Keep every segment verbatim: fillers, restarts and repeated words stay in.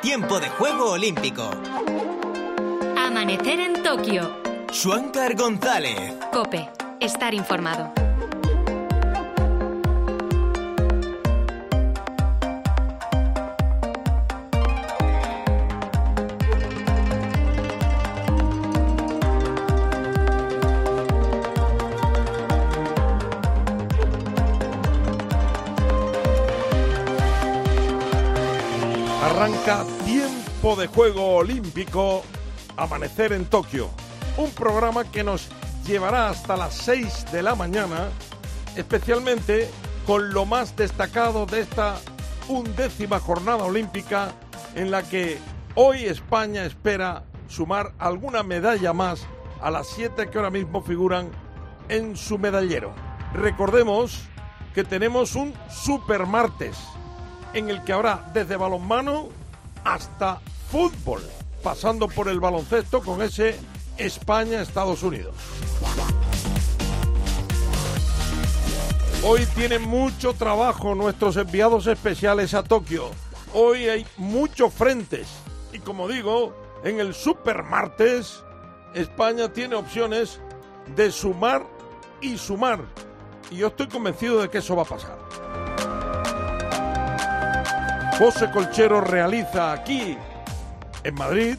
Tiempo de Juego Olímpico. Amanecer en Tokio. Xuancar González. COPE. Estar informado. Arranca Tiempo de Juego Olímpico, Amanecer en Tokio, un programa que nos llevará hasta las seis de la mañana, especialmente con lo más destacado de esta undécima jornada olímpica, en la que hoy España espera sumar alguna medalla más a las siete que ahora mismo figuran en su medallero. Recordemos que tenemos un super martes, en el que habrá desde balonmano hasta fútbol, pasando por el baloncesto con ese España-Estados Unidos. Hoy tienen mucho trabajo nuestros enviados especiales a Tokio. Hoy hay muchos frentes y, como digo, en el super martes España tiene opciones de sumar y sumar, y yo estoy convencido de que eso va a pasar. José Colchero realiza aquí, en Madrid,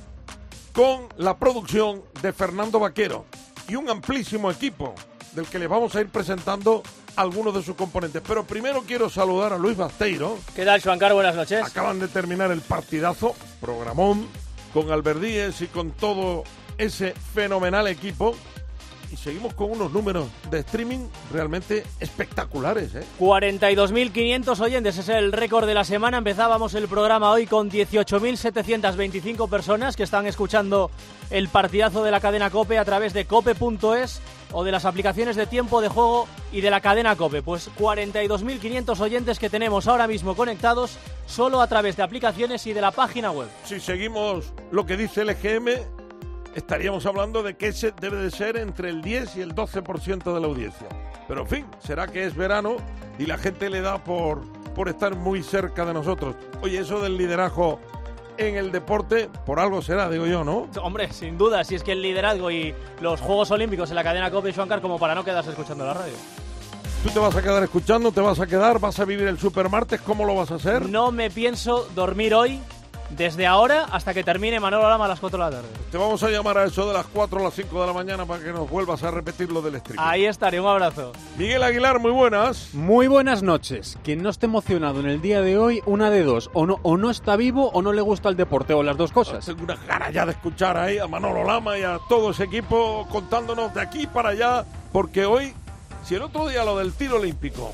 con la producción de Fernando Vaquero y un amplísimo equipo del que les vamos a ir presentando algunos de sus componentes. Pero primero quiero saludar a Luis Basteiro. ¿Qué tal, Xuancar? Buenas noches. Acaban de terminar el partidazo, programón, con Alberdíez y con todo ese fenomenal equipo. Y seguimos con unos números de streaming realmente espectaculares, ¿eh? cuarenta y dos mil quinientos oyentes, es el récord de la semana. Empezábamos el programa hoy con dieciocho mil setecientas veinticinco personas que están escuchando el partidazo de la cadena COPE a través de cope punto es o de las aplicaciones de Tiempo de Juego y de la cadena COPE. Pues cuarenta y dos mil quinientos oyentes que tenemos ahora mismo conectados solo a través de aplicaciones y de la página web. Si seguimos lo que dice el E G M, estaríamos hablando de que ese debe de ser entre el diez y el doce por ciento de la audiencia. Pero en fin, será que es verano y la gente le da por, por estar muy cerca de nosotros. Oye, eso del liderazgo en el deporte, por algo será, digo yo, ¿no? Hombre, sin duda, si es que el liderazgo y los Juegos Olímpicos en la cadena COPE y Xuancar, como para no quedarse escuchando la radio. ¿Tú te vas a quedar escuchando? ¿Te vas a quedar? ¿Vas a vivir el supermartes? ¿Cómo lo vas a hacer? No me pienso dormir hoy, desde ahora hasta que termine Manolo Lama a las cuatro de la tarde. Te vamos a llamar a eso de las cuatro a las cinco de la mañana para que nos vuelvas a repetir lo del streaming. Ahí estaré, un abrazo. Miguel Aguilar, muy buenas. Muy buenas noches. Quien no esté emocionado en el día de hoy, una de dos, o no, o no está vivo o no le gusta el deporte, o las dos cosas. Tengo unas ganas ya de escuchar ahí a Manolo Lama y a todo ese equipo contándonos de aquí para allá, porque hoy, si el otro día lo del tiro olímpico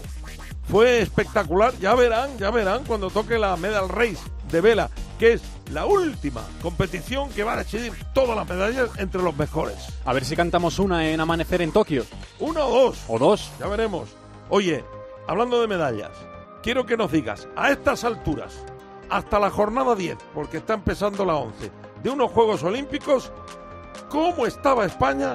fue espectacular, ya verán, ya verán cuando toque la Medal Race de vela, que es la última competición que va a decidir todas las medallas entre los mejores. A ver si cantamos una en Amanecer en Tokio. ¿Una o dos? O dos. Ya veremos. Oye, hablando de medallas, quiero que nos digas, a estas alturas, hasta la jornada diez, porque está empezando la once, de unos Juegos Olímpicos, ¿cómo estaba España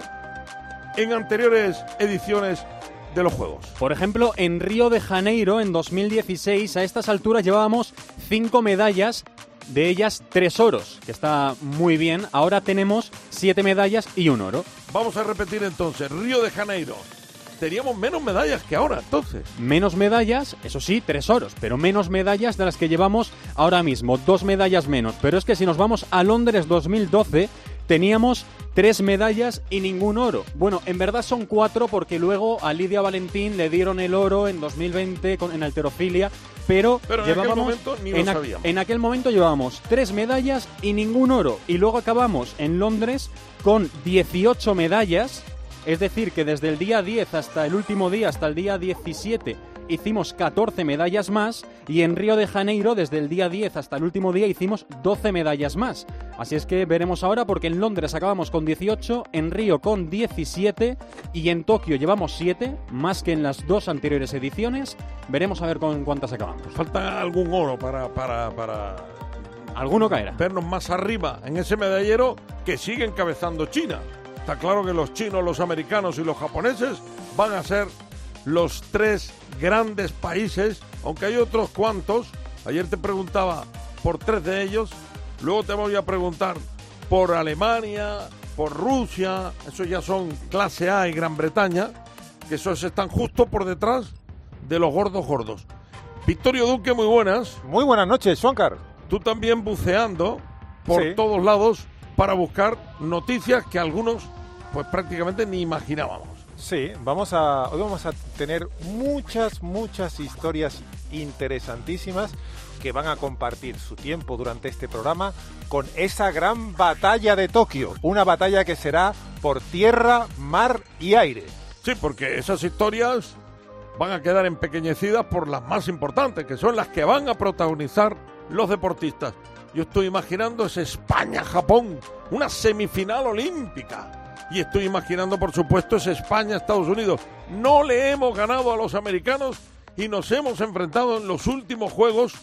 en anteriores ediciones de los Juegos? Por ejemplo, en Río de Janeiro, en dos mil dieciséis, a estas alturas llevábamos cinco medallas, de ellas tres oros, que está muy bien. Ahora tenemos siete medallas y un oro. Vamos a repetir entonces, Río de Janeiro. Teníamos menos medallas que ahora, entonces. Menos medallas, eso sí, tres oros, pero menos medallas de las que llevamos ahora mismo, dos medallas menos. Pero es que si nos vamos a Londres dos mil doce, teníamos tres medallas y ningún oro. Bueno, en verdad son cuatro, porque luego a Lidia Valentín le dieron el oro en dos mil veinte con, en halterofilia, pero, pero en llevábamos, aquel momento ni lo en, sabíamos. En aquel momento llevábamos tres medallas y ningún oro. Y luego acabamos en Londres con dieciocho medallas, es decir, que desde el día diez hasta el último día, hasta el día diecisiete, hicimos catorce medallas más, y en Río de Janeiro desde el día diez hasta el último día hicimos doce medallas más. Así es que veremos ahora, porque en Londres acabamos con dieciocho, en Río con diecisiete y en Tokio llevamos siete, más que en las dos anteriores ediciones. Veremos a ver con cuántas acabamos. Falta algún oro para, para, para alguno caerá. Vernos más arriba en ese medallero que sigue encabezando China. Está claro que los chinos, los americanos y los japoneses van a ser los tres grandes países, aunque hay otros cuantos. Ayer te preguntaba por tres de ellos Luego te voy a preguntar por Alemania, por Rusia, esos ya son clase A y Gran Bretaña, que esos están justo por detrás de los gordos gordos. Victorio Duque, muy buenas. Muy buenas noches, Juancar. Tú también buceando por Sí. todos lados para buscar noticias que algunos pues prácticamente ni imaginábamos. Sí, vamos a, hoy vamos a tener muchas, muchas historias interesantísimas que van a compartir su tiempo durante este programa con esa gran batalla de Tokio. Una batalla que será por tierra, mar y aire. Sí, porque esas historias van a quedar empequeñecidas por las más importantes, que son las que van a protagonizar los deportistas. Yo estoy imaginando ese España-Japón, una semifinal olímpica. Y estoy imaginando, por supuesto, ese España-Estados Unidos. No le hemos ganado a los americanos y nos hemos enfrentado en los últimos juegos,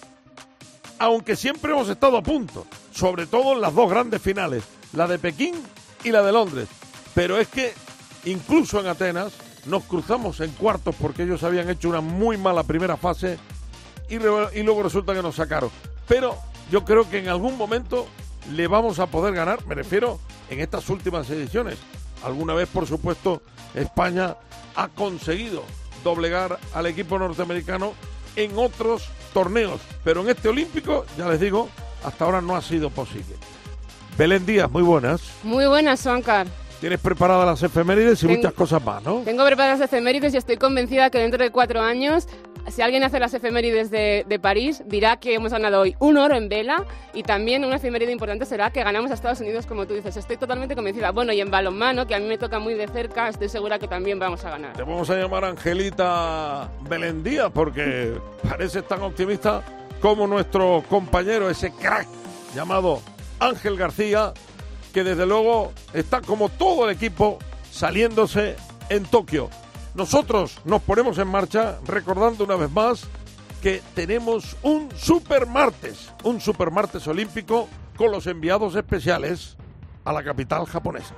aunque siempre hemos estado a punto, sobre todo en las dos grandes finales, la de Pekín y la de Londres. Pero es que incluso en Atenas nos cruzamos en cuartos porque ellos habían hecho una muy mala primera fase y, re- y luego resulta que nos sacaron. Pero yo creo que en algún momento le vamos a poder ganar, me refiero en estas últimas ediciones. Alguna vez, por supuesto, España ha conseguido doblegar al equipo norteamericano en otros torneos, pero en este olímpico, ya les digo, hasta ahora no ha sido posible. Belén Díaz, muy buenas. Muy buenas, Juancar. Tienes preparadas las efemérides y Ten- muchas cosas más, ¿no? Tengo preparadas las efemérides y estoy convencida que dentro de cuatro años, si alguien hace las efemérides de, de París, dirá que hemos ganado hoy un oro en vela y también una efeméride importante será que ganamos a Estados Unidos, como tú dices. Estoy totalmente convencida. Bueno, y en balonmano, que a mí me toca muy de cerca, estoy segura que también vamos a ganar. Te vamos a llamar Angelita Belén Díaz porque pareces tan optimista como nuestro compañero, ese crack llamado Ángel García, que desde luego está como todo el equipo saliéndose en Tokio. Nosotros nos ponemos en marcha recordando una vez más que tenemos un super martes, un super martes olímpico con los enviados especiales a la capital japonesa.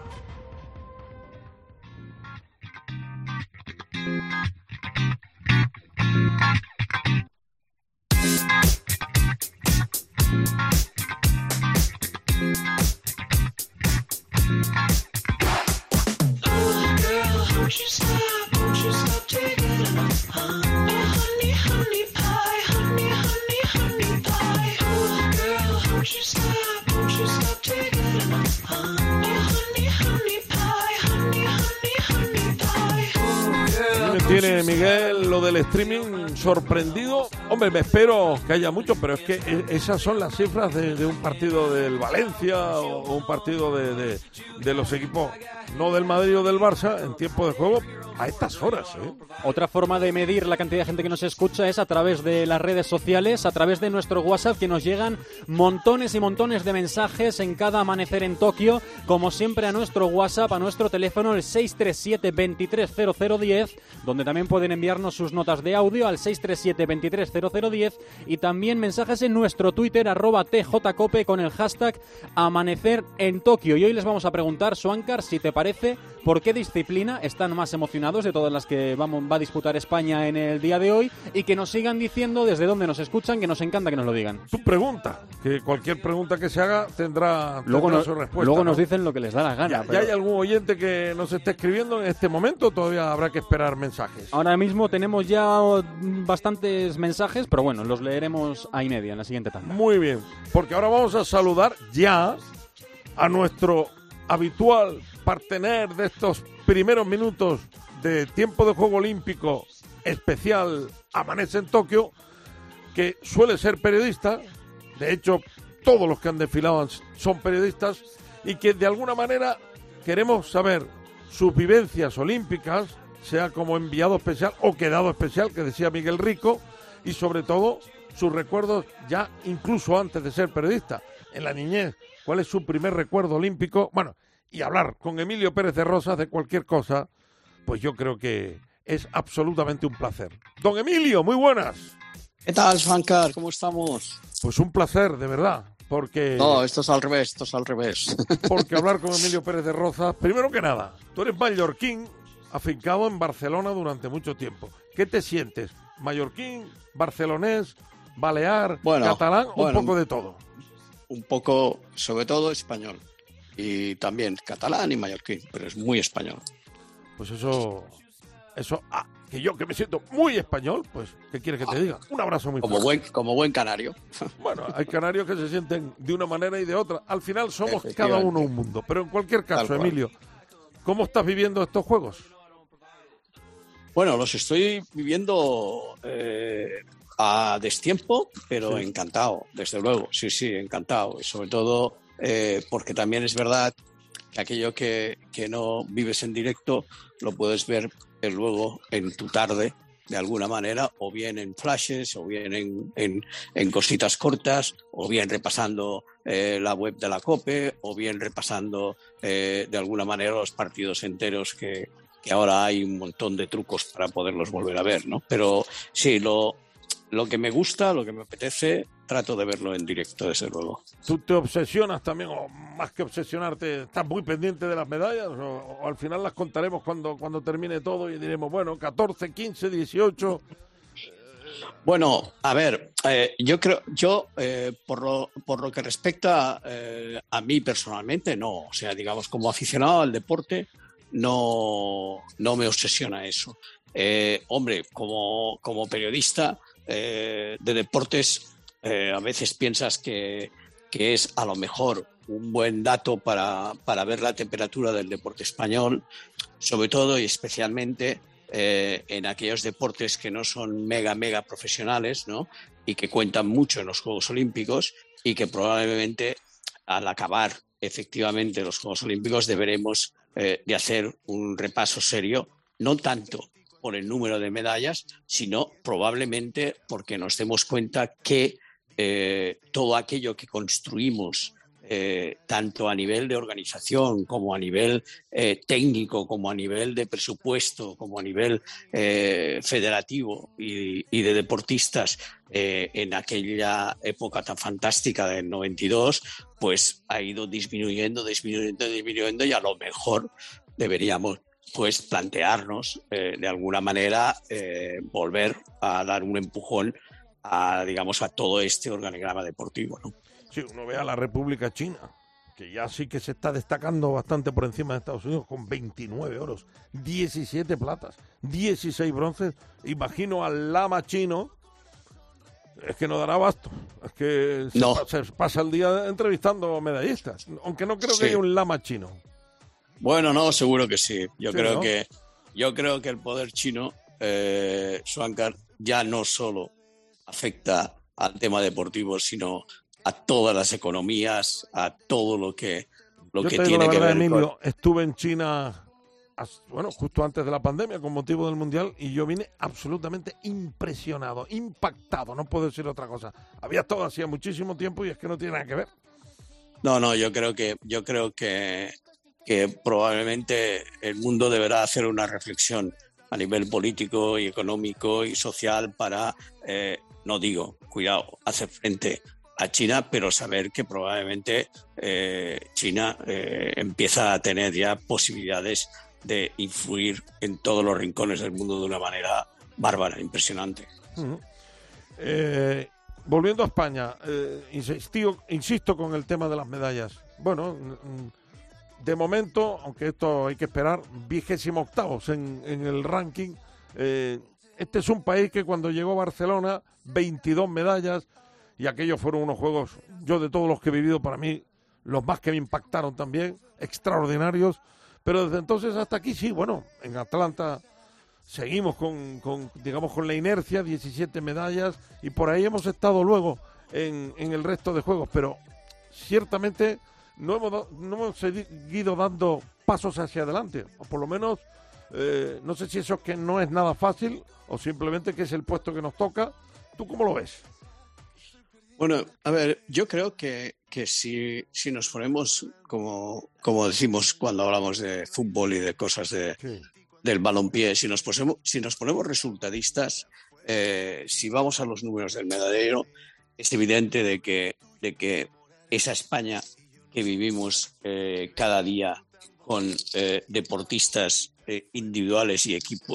Me tiene, Miguel, lo del streaming sorprendido. Hombre, me espero que haya mucho, pero es que e- esas son las cifras de, de un partido del Valencia o, o un partido de, de, de los equipos, no del Madrid o del Barça, en tiempo de juego a estas horas, ¿eh? Otra forma de medir la cantidad de gente que nos escucha es a través de las redes sociales, a través de nuestro WhatsApp, que nos llegan montones y montones de mensajes en cada amanecer en Tokio. Como siempre, a nuestro WhatsApp, a nuestro teléfono, el seis tres siete, veintitrés cero cero diez, donde también pueden enviarnos sus notas de audio al seis tres siete, veintitrés cero cero diez, y también mensajes en nuestro Twitter, arroba tjcope, con el hashtag Amanecer en Tokio. Y hoy les vamos a preguntar, Suancar, si te parece, por qué disciplina están más emocionados de todas las que vamos, va a disputar España en el día de hoy, y que nos sigan diciendo desde dónde nos escuchan, que nos encanta que nos lo digan. Tu pregunta, que cualquier pregunta que se haga tendrá, Luego, tendrá nos, su respuesta. luego ¿no? nos dicen lo que les da la gana. ¿Ya, pero ¿Ya hay algún oyente que nos esté escribiendo en este momento? Todavía habrá que esperar mensajes. Ahora mismo tenemos ya bastantes mensajes, pero bueno, los leeremos a y media en la siguiente tanda. Muy bien, porque ahora vamos a saludar ya a nuestro habitual partener de estos primeros minutos de tiempo de juego olímpico especial Amanece en Tokio, que suele ser periodista. De hecho, todos los que han desfilado son periodistas, y que de alguna manera queremos saber sus vivencias olímpicas, sea como enviado especial o quedado especial, que decía Miguel Rico, y sobre todo sus recuerdos ya incluso antes de ser periodista, en la niñez. ¿Cuál es su primer recuerdo olímpico? Bueno, y hablar con Emilio Pérez de Rosas de cualquier cosa, pues yo creo que es absolutamente un placer. Don Emilio, muy buenas. ¿Qué tal, Juancar? ¿Cómo estamos? Pues un placer, de verdad, porque... No, esto es al revés, esto es al revés. Porque hablar con Emilio Pérez de Rozas, primero que nada, tú eres mallorquín, afincado en Barcelona durante mucho tiempo. ¿Qué te sientes? ¿Mallorquín, barcelonés, balear, Bueno, catalán o bueno. un poco de todo? un poco, sobre todo español. Y también catalán y mallorquín, pero es muy español. Pues eso, eso, ah, que yo que me siento muy español, pues, ¿qué quieres que te diga? Un abrazo muy Como fuerte. buen, como buen canario. Bueno, hay canarios que se sienten de una manera y de otra. Al final somos cada uno un mundo. Pero en cualquier caso, Emilio, ¿cómo estás viviendo estos juegos? Bueno, los estoy viviendo eh, a destiempo, pero sí. Encantado, desde luego. Sí, sí, encantado. Y sobre todo eh, porque también es verdad que aquello que, que no vives en directo lo puedes ver eh, luego en tu tarde, de alguna manera, o bien en flashes, o bien en, en, en cositas cortas, o bien repasando eh, la web de la COPE, o bien repasando eh, de alguna manera los partidos enteros que, que ahora hay un montón de trucos para poderlos volver a ver, ¿no? Pero sí, lo, lo que me gusta, lo que me apetece, trato de verlo en directo, desde luego. ¿Tú te obsesionas también, o más que obsesionarte, estás muy pendiente de las medallas? ¿O, o al final las contaremos cuando, cuando termine todo y diremos, bueno, catorce, quince, dieciocho? Bueno, a ver, eh, yo creo, yo eh, por lo por lo que respecta eh, a mí personalmente, no. O sea, digamos, como aficionado al deporte, no, no me obsesiona eso. Eh, hombre, como, como periodista eh, de deportes, eh, a veces piensas que, que es a lo mejor un buen dato para, para ver la temperatura del deporte español, sobre todo y especialmente eh, en aquellos deportes que no son mega, mega profesionales, ¿no? Y que cuentan mucho en los Juegos Olímpicos y que probablemente al acabar efectivamente los Juegos Olímpicos deberemos eh, de hacer un repaso serio, no tanto por el número de medallas, sino probablemente porque nos demos cuenta que eh, todo aquello que construimos, eh, tanto a nivel de organización como a nivel eh, técnico, como a nivel de presupuesto, como a nivel eh, federativo y, y de deportistas eh, en aquella época tan fantástica del noventa y dos, pues ha ido disminuyendo, disminuyendo, disminuyendo y a lo mejor deberíamos pues plantearnos eh, de alguna manera eh, volver a dar un empujón a, digamos, a todo este organigrama deportivo, ¿no? Sí, uno ve a la República China, que ya sí que se está destacando bastante por encima de Estados Unidos, con veintinueve oros, diecisiete platas, dieciséis bronces. Imagino al lama chino, es que no dará abasto, es que se, no. pa- se pasa el día entrevistando medallistas, aunque no creo Sí. que haya un lama chino. Bueno, no, seguro que sí. Yo Sí, creo ¿no? que yo creo que el poder chino, eh, Swankar, ya no solo afecta al tema deportivo, sino a todas las economías, a todo lo que lo Yo que te digo tiene la que verdad, ver Emilio, con... estuve en China, as- bueno, justo antes de la pandemia, con motivo del Mundial, y yo vine absolutamente impresionado, impactado, no puedo decir otra cosa. Había estado hacía muchísimo tiempo y es que no tiene nada que ver. No, no, yo creo que yo creo que que probablemente el mundo deberá hacer una reflexión a nivel político y económico y social para, eh, no digo, cuidado, hacer frente a China, pero saber que probablemente eh, China eh, empieza a tener ya posibilidades de influir en todos los rincones del mundo de una manera bárbara, impresionante. Uh-huh. Eh, volviendo a España, eh, insisto, insisto con el tema de las medallas. Bueno, de momento, aunque esto hay que esperar, vigésimo octavos en, en el ranking. Eh, este es un país que cuando llegó a Barcelona, veintidós medallas, y aquellos fueron unos juegos, yo de todos los que he vivido, para mí, los más que me impactaron también, extraordinarios. Pero desde entonces hasta aquí, sí, bueno, en Atlanta seguimos con, con digamos, con la inercia, diecisiete medallas, y por ahí hemos estado luego en, en el resto de juegos, pero ciertamente no hemos, da- no hemos seguido dando pasos hacia adelante, o por lo menos, eh, no sé si eso es que no es nada fácil, o simplemente que es el puesto que nos toca. ¿Tú cómo lo ves? Bueno, a ver, yo creo que, que si, si nos ponemos, como, como decimos cuando hablamos de fútbol y de cosas de, Sí. del balompié, si nos ponemos, si nos ponemos resultadistas, eh, si vamos a los números del medallero, es evidente de que, de que esa España que vivimos eh, cada día con eh, deportistas eh, individuales y equipos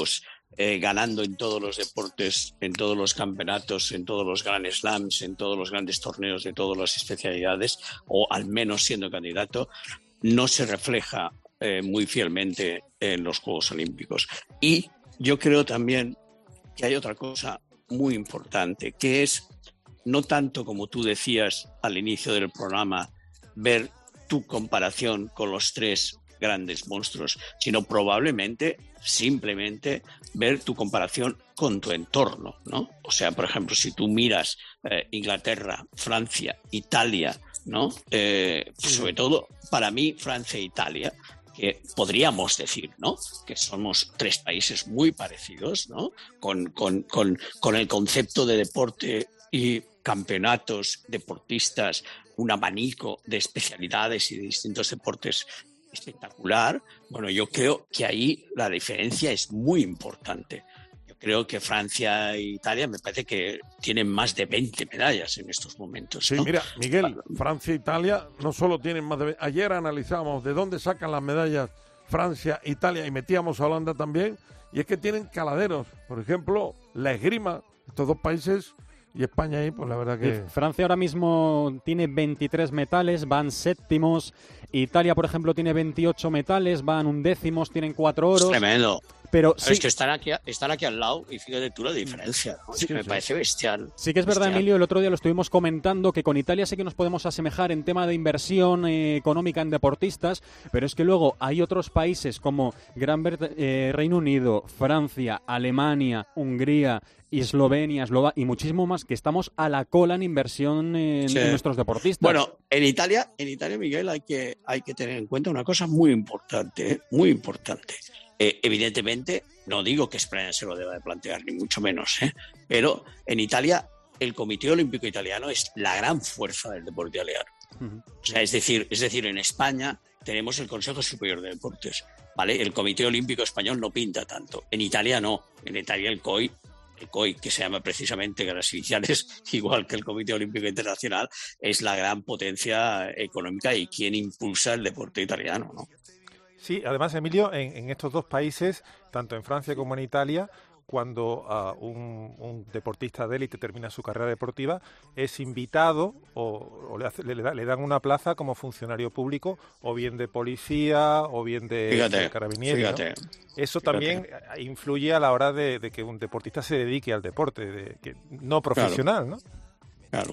eh, ganando en todos los deportes, en todos los campeonatos, en todos los Grand Slams, en todos los grandes torneos de todas las especialidades, o al menos siendo candidato, no se refleja eh, muy fielmente en los Juegos Olímpicos. Y yo creo también que hay otra cosa muy importante, que es no tanto, como tú decías al inicio del programa, ver tu comparación con los tres grandes monstruos, sino probablemente simplemente ver tu comparación con tu entorno, ¿no? O sea, por ejemplo, si tú miras eh, Inglaterra, Francia, Italia, ¿no? Eh, sobre todo, para mí, Francia e Italia, que podríamos decir, ¿no?, que somos tres países muy parecidos, ¿no?, con, con, con, con el concepto de deporte y campeonatos, deportistas, un abanico de especialidades y de distintos deportes espectacular. Bueno, yo creo que ahí la diferencia es muy importante. Yo creo que Francia e Italia me parece que tienen más de veinte medallas en estos momentos, Sí, ¿no? mira, Miguel, Francia e Italia no solo tienen más de veinte. Ayer analizábamos de dónde sacan las medallas Francia, Italia, y metíamos a Holanda también, y es que tienen caladeros. Por ejemplo, la esgrima, estos dos países, y España ahí, pues la verdad que... Francia ahora mismo tiene veintitrés metales, van séptimos. Italia, por ejemplo, tiene veintiocho metales, van undécimos, tienen cuatro oros. Es tremendo. Pero sí, sí, es que están aquí, están aquí al lado y fíjate tú la diferencia, ¿no? Sí, es que me sí. parece bestial. Sí que es verdad, bestial. Emilio, el otro día lo estuvimos comentando, que con Italia sí que nos podemos asemejar en tema de inversión eh, económica en deportistas, pero es que luego hay otros países como Gran Bret- eh, Reino Unido, Francia, Alemania, Hungría, Eslovenia, Eslova y muchísimo más, que estamos a la cola en inversión en, Sí. en nuestros deportistas. Bueno, en Italia, en Italia, Miguel, hay que, hay que tener en cuenta una cosa muy importante, ¿eh? muy importante. Eh, evidentemente, no digo que España se lo deba de plantear, ni mucho menos, ¿eh? Pero en Italia, el Comité Olímpico Italiano es la gran fuerza del deporte italiano. Ujú. O sea, es decir, es decir, en España tenemos el Consejo Superior de Deportes, ¿vale? El Comité Olímpico Español no pinta tanto. En Italia no. En Italia el C O I, el C O I, que se llama precisamente que las iniciales, igual que el Comité Olímpico Internacional, es la gran potencia económica y quien impulsa el deporte italiano, ¿no? Sí, además, Emilio, en, en estos dos países, tanto en Francia como en Italia, cuando uh, un, un deportista de élite termina su carrera deportiva, es invitado o, o le, hace, le, le dan una plaza como funcionario público, o bien de policía, o bien de, Fíjate, de carabinieri, ¿no? fíjate. Eso fíjate. también influye a la hora de, de que un deportista se dedique al deporte, de, que, no profesional, claro. ¿no? Claro.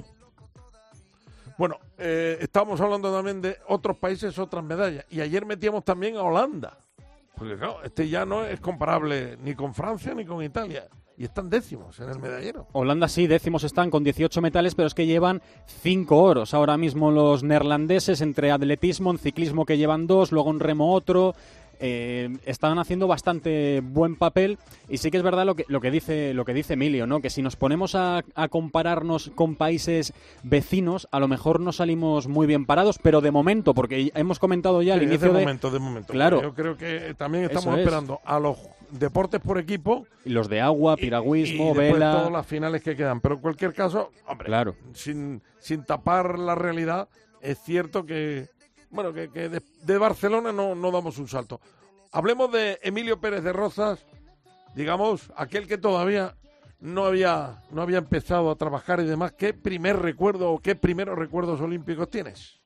Bueno, eh, estamos hablando también de otros países, otras medallas. Y ayer metíamos también a Holanda. Porque claro, este ya no es comparable ni con Francia ni con Italia. Y están décimos en el medallero. Holanda sí, décimos están con dieciocho metales, pero es que llevan cinco oros. Ahora mismo los neerlandeses, entre atletismo, en ciclismo que llevan dos, luego en remo otro... Eh, están haciendo bastante buen papel, y sí que es verdad lo que, lo que dice lo que dice Emilio, ¿no? Que si nos ponemos a, a compararnos con países vecinos, a lo mejor no salimos muy bien parados, pero de momento, porque hemos comentado ya al Sí, inicio de de... momento, de momento. Claro. Yo creo que también estamos Eso es. esperando a los deportes por equipo. Y los de agua, y- piragüismo, y después vela... todas las finales que quedan. Pero en cualquier caso, hombre, Claro. sin, sin tapar la realidad, es cierto que, bueno, que, que de, de Barcelona no, no damos un salto. Hablemos de Emilio Pérez de Rozas, digamos, aquel que todavía no había, no había empezado a trabajar y demás. ¿Qué primer recuerdo o qué primeros recuerdos olímpicos tienes?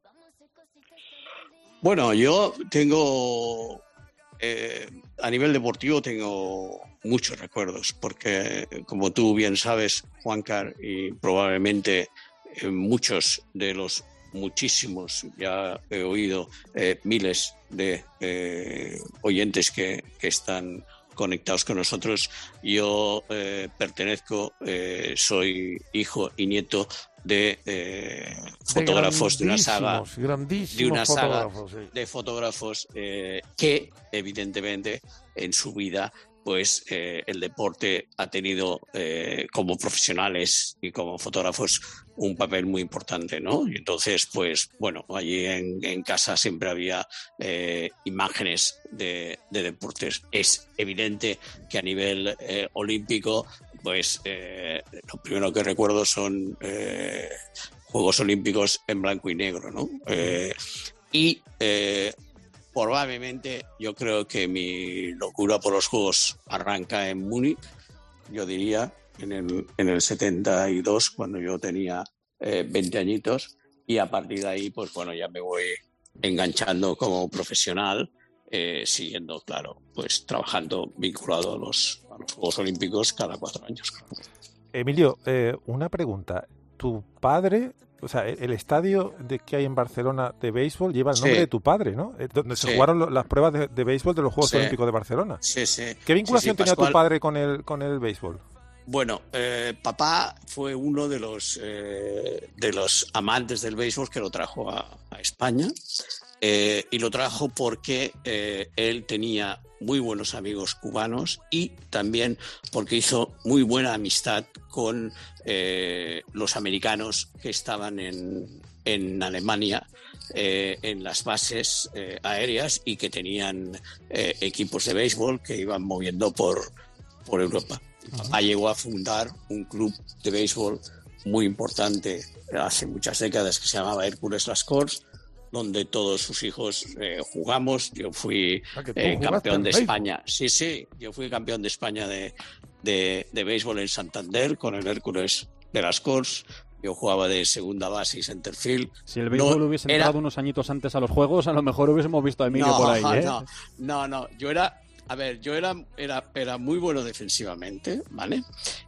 Bueno, yo tengo, eh, a nivel deportivo tengo muchos recuerdos, porque como tú bien sabes, Juancar, y probablemente eh, muchos de los muchísimos, ya he oído eh, miles de eh, oyentes que, que están conectados con nosotros. Yo eh, pertenezco, eh, soy hijo y nieto de eh, fotógrafos de, de una saga, de una saga sí. de fotógrafos eh, que evidentemente en su vida pues eh, el deporte ha tenido eh, como profesionales y como fotógrafos un papel muy importante, ¿no? Y entonces, pues bueno, allí en, en casa siempre había eh, imágenes de, de deportes. Es evidente que a nivel eh, olímpico, pues eh, lo primero que recuerdo son eh, Juegos Olímpicos en blanco y negro, ¿no? Eh, y eh, probablemente yo creo que mi locura por los juegos arranca en Múnich, yo diría, en el, en el setenta y dos, cuando yo tenía eh, veinte añitos, y a partir de ahí, pues bueno, ya me voy enganchando como profesional, eh, siguiendo, claro, pues trabajando vinculado a los, a los Juegos Olímpicos cada cuatro años. Emilio, eh, una pregunta. ¿Tu padre, o sea, el estadio de que hay en Barcelona de béisbol lleva el nombre Sí. de tu padre, ¿no? Eh, Donde Sí. se jugaron lo- las pruebas de, de béisbol de los Juegos Sí. Olímpicos de Barcelona. Sí, sí. ¿Qué vinculación Sí, sí, tenía Pascual. tu padre con el, con el béisbol? Bueno, eh, papá fue uno de los, eh, de los amantes del béisbol que lo trajo a, a España, eh, y lo trajo porque eh, él tenía muy buenos amigos cubanos y también porque hizo muy buena amistad con eh, los americanos que estaban en, en Alemania, eh, en las bases eh, aéreas, y que tenían eh, equipos de béisbol que iban moviendo por, por Europa. Papá llegó a fundar un club de béisbol muy importante hace muchas décadas que se llamaba Hércules Las Corts, donde todos sus hijos eh, jugamos. Yo fui Ah, que tú eh, jugaste campeón al de béisbol. España. Sí, sí, yo fui campeón de España de, de, de béisbol en Santander con el Hércules de Las Corts. Yo jugaba de segunda base y centerfield. Si el béisbol No, hubiese era- entrado unos añitos antes a los juegos, a lo mejor hubiésemos visto a Emilio no, por ahí, ¿eh? no, no, no, yo era, a ver, yo era, era, era muy bueno defensivamente, ¿vale?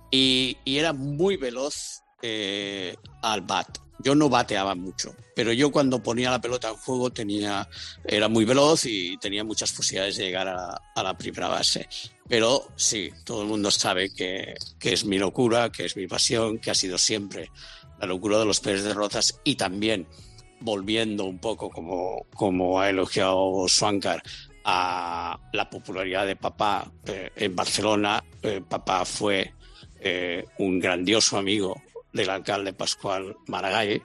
Y, y era muy veloz eh, al bat. Yo no bateaba mucho, pero yo cuando ponía la pelota en juego tenía, era muy veloz y tenía muchas posibilidades de llegar a la, a la primera base. Pero sí, todo el mundo sabe que, que es mi locura, que es mi pasión, que ha sido siempre la locura de los Pérez de Rozas, y también volviendo un poco, como, como ha elogiado Swankar, a la popularidad de papá eh, en Barcelona. Eh, papá fue eh, un grandioso amigo del alcalde Pascual Maragall,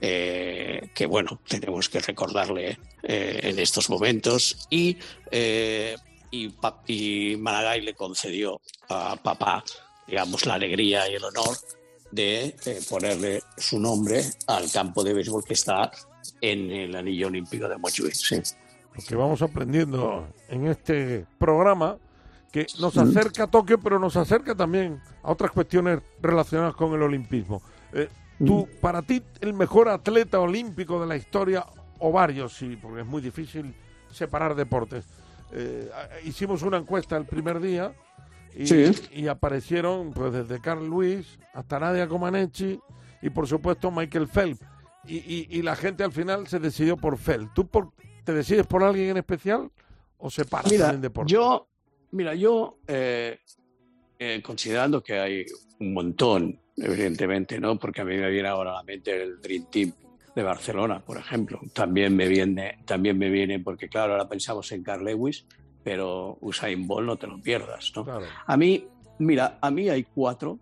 eh, que bueno, tenemos que recordarle eh, en estos momentos, y, eh, y, pa- y Maragall le concedió a papá, digamos, la alegría y el honor de eh, ponerle su nombre al campo de béisbol que está en el Anillo Olímpico de Montjuïc. Sí. Lo que vamos aprendiendo en este programa, que nos acerca a Tokio, pero nos acerca también a otras cuestiones relacionadas con el olimpismo. Eh, tú, para ti, el mejor atleta olímpico de la historia, o varios, sí, porque es muy difícil separar deportes. Eh, hicimos una encuesta el primer día y, Sí. y aparecieron, pues, desde Carl Lewis hasta Nadia Comaneci y, por supuesto, Michael Phelps. Y, y, y la gente al final se decidió por Phelps. ¿Tú por, te decides por alguien en especial o separas Mira, el deporte? yo, mira, yo eh, eh, considerando que hay un montón, evidentemente, ¿no? Porque a mí me viene ahora a la mente el Dream Team de Barcelona, por ejemplo. También me viene, también me viene porque, claro, ahora pensamos en Carl Lewis, pero Usain Bolt no te lo pierdas, ¿no? Claro. A mí, mira, a mí hay cuatro,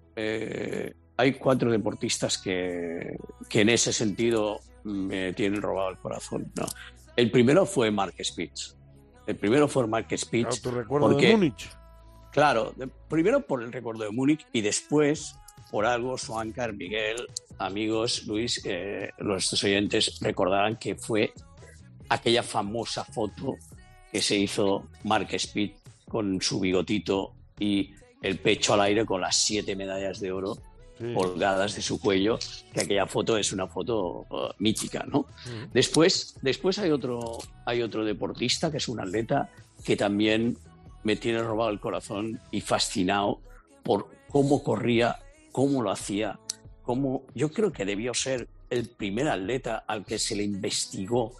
eh, hay cuatro deportistas que, que en ese sentido me tienen robado el corazón, ¿no? El primero fue Mark Spitz. El primero fue Mark Spitz. Claro, tu recuerdo porque, de Múnich. Claro, de- primero por el recuerdo de Múnich y después por algo Swankar, Miguel, amigos, Luis, eh, nuestros oyentes recordarán que fue aquella famosa foto que se hizo Mark Spitz con su bigotito y el pecho al aire con las siete medallas de oro Sí. colgadas de su cuello, que aquella foto es una foto uh, mítica, ¿no? Mm. Después, después hay otro, hay otro deportista que es un atleta que también me tiene robado el corazón y fascinado por cómo corría, cómo lo hacía, cómo yo creo que debió ser el primer atleta al que se le investigó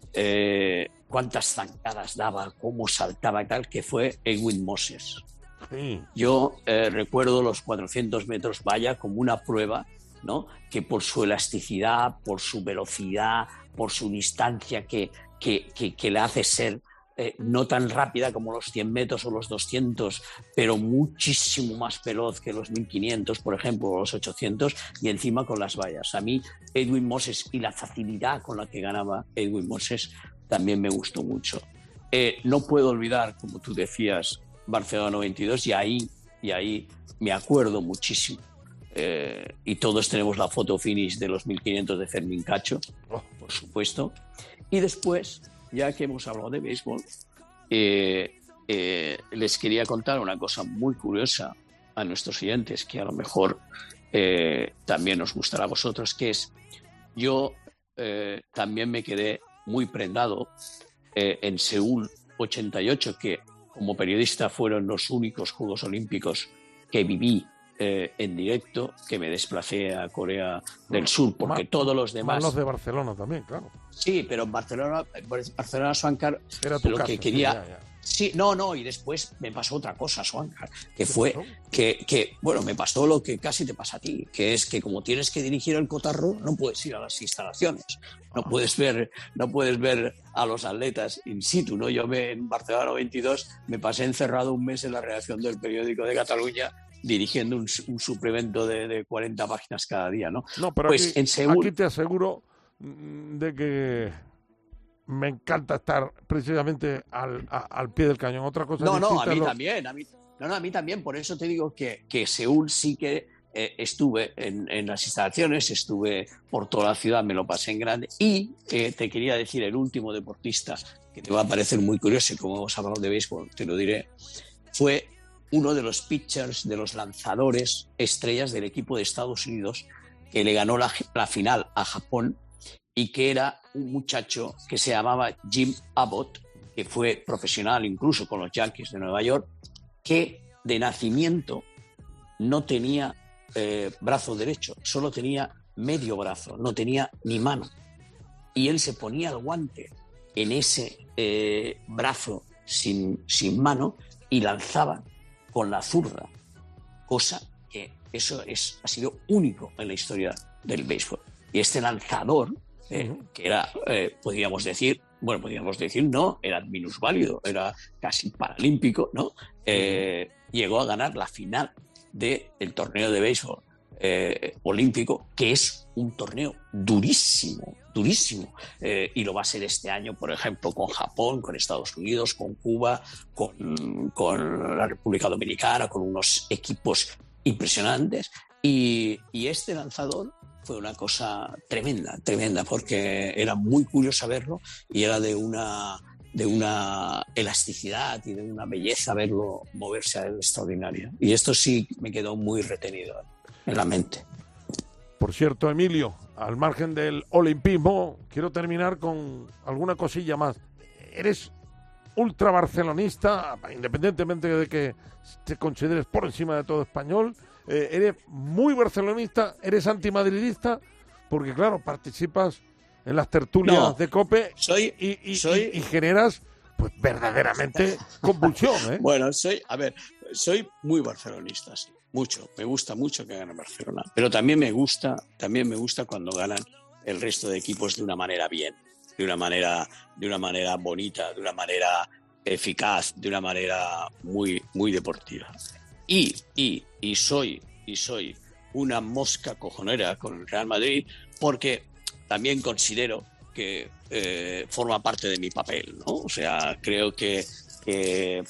eh, cuántas zancadas daba, cómo saltaba y tal, que fue Edwin Moses. Sí. Yo eh, recuerdo los cuatrocientos metros valla como una prueba, ¿no? Que por su elasticidad, por su velocidad, por su distancia que, que, que, que le hace ser eh, no tan rápida como los cien metros o los doscientos, pero muchísimo más veloz que los mil quinientos, por ejemplo, o los ochocientos, y encima con las vallas. A mí, Edwin Moses y la facilidad con la que ganaba Edwin Moses también me gustó mucho. Eh, no puedo olvidar, como tú decías, Barcelona noventa y dos, y ahí, y ahí me acuerdo muchísimo. Eh, y todos tenemos la foto finish de los mil quinientos de Fermín Cacho, Oh. por supuesto. Y después, ya que hemos hablado de béisbol, eh, eh, les quería contar una cosa muy curiosa a nuestros oyentes, que a lo mejor eh, también os gustará a vosotros, que es, yo eh, también me quedé muy prendado eh, en Seúl ochenta y ocho, que como periodista fueron los únicos Juegos Olímpicos que viví eh, en directo, que me desplacé a Corea del Sur, porque más, todos los demás... Más los de Barcelona también, claro. Sí, pero en Barcelona, Barcelona Swankar, Era tu lo casa, que quería... sí, ya, ya. Sí, no, no, y después me pasó otra cosa, Swankar, que fue que, que, bueno, me pasó lo que casi te pasa a ti, que es que como tienes que dirigir el cotarro, no puedes ir a las instalaciones, no puedes ver, no puedes ver a los atletas in situ, ¿no? Yo me, en Barcelona noventa y dos me pasé encerrado un mes en la redacción del periódico de Cataluña dirigiendo un, un suplemento de, de cuarenta páginas cada día, ¿no? No, pero pues aquí, en Seúl... aquí te aseguro de que me encanta estar precisamente al, a, al pie del cañón. Otra cosa No, no, a mí lo... también, a mí, no, no, a mí también. Por eso te digo que, que Seúl sí que eh, estuve en, en las instalaciones, estuve por toda la ciudad, me lo pasé en grande. Y eh, te quería decir, el último deportista, que te va a parecer muy curioso, y como hemos hablado de béisbol, te lo diré, fue uno de los pitchers, de los lanzadores estrellas del equipo de Estados Unidos, que le ganó la, la final a Japón, y que era un muchacho que se llamaba Jim Abbott, que fue profesional incluso con los Yankees de Nueva York, que de nacimiento no tenía eh, brazo derecho, solo tenía medio brazo, no tenía ni mano. Y él se ponía el guante en ese eh, brazo sin, sin mano y lanzaba con la zurda, cosa que eso es, ha sido único en la historia del béisbol. Y este lanzador, Eh, que era, eh, podríamos decir, bueno, podríamos decir, no, era minusválido, era casi paralímpico, ¿no? Eh, llegó a ganar la final del torneo de béisbol eh, olímpico, que es un torneo durísimo, durísimo, eh, y lo va a ser este año, por ejemplo, con Japón, con Estados Unidos, con Cuba, con, con la República Dominicana, con unos equipos impresionantes, y, y este lanzador fue una cosa tremenda, tremenda, porque era muy curioso verlo y era de una, de una elasticidad y de una belleza verlo moverse a él extraordinaria. Y esto sí me quedó muy retenido en la mente. Por cierto, Emilio, al margen del olimpismo, quiero terminar con alguna cosilla más. Eres ultra barcelonista, independientemente de que te consideres por encima de todo español. Eh, eres muy barcelonista, eres antimadridista, porque claro, participas en las tertulias no, de COPE soy, y, y, soy... y, y generas pues verdaderamente convulsión, ¿eh? Bueno, soy, a ver, soy muy barcelonista, sí, mucho, me gusta mucho que gane Barcelona, pero también me gusta, también me gusta cuando ganan el resto de equipos de una manera bien, de una manera, de una manera bonita, de una manera eficaz, de una manera muy, muy deportiva. Y, y, y, soy, y soy una mosca cojonera con el Real Madrid porque también considero que eh, forma parte de mi papel, ¿no? O sea, creo que, que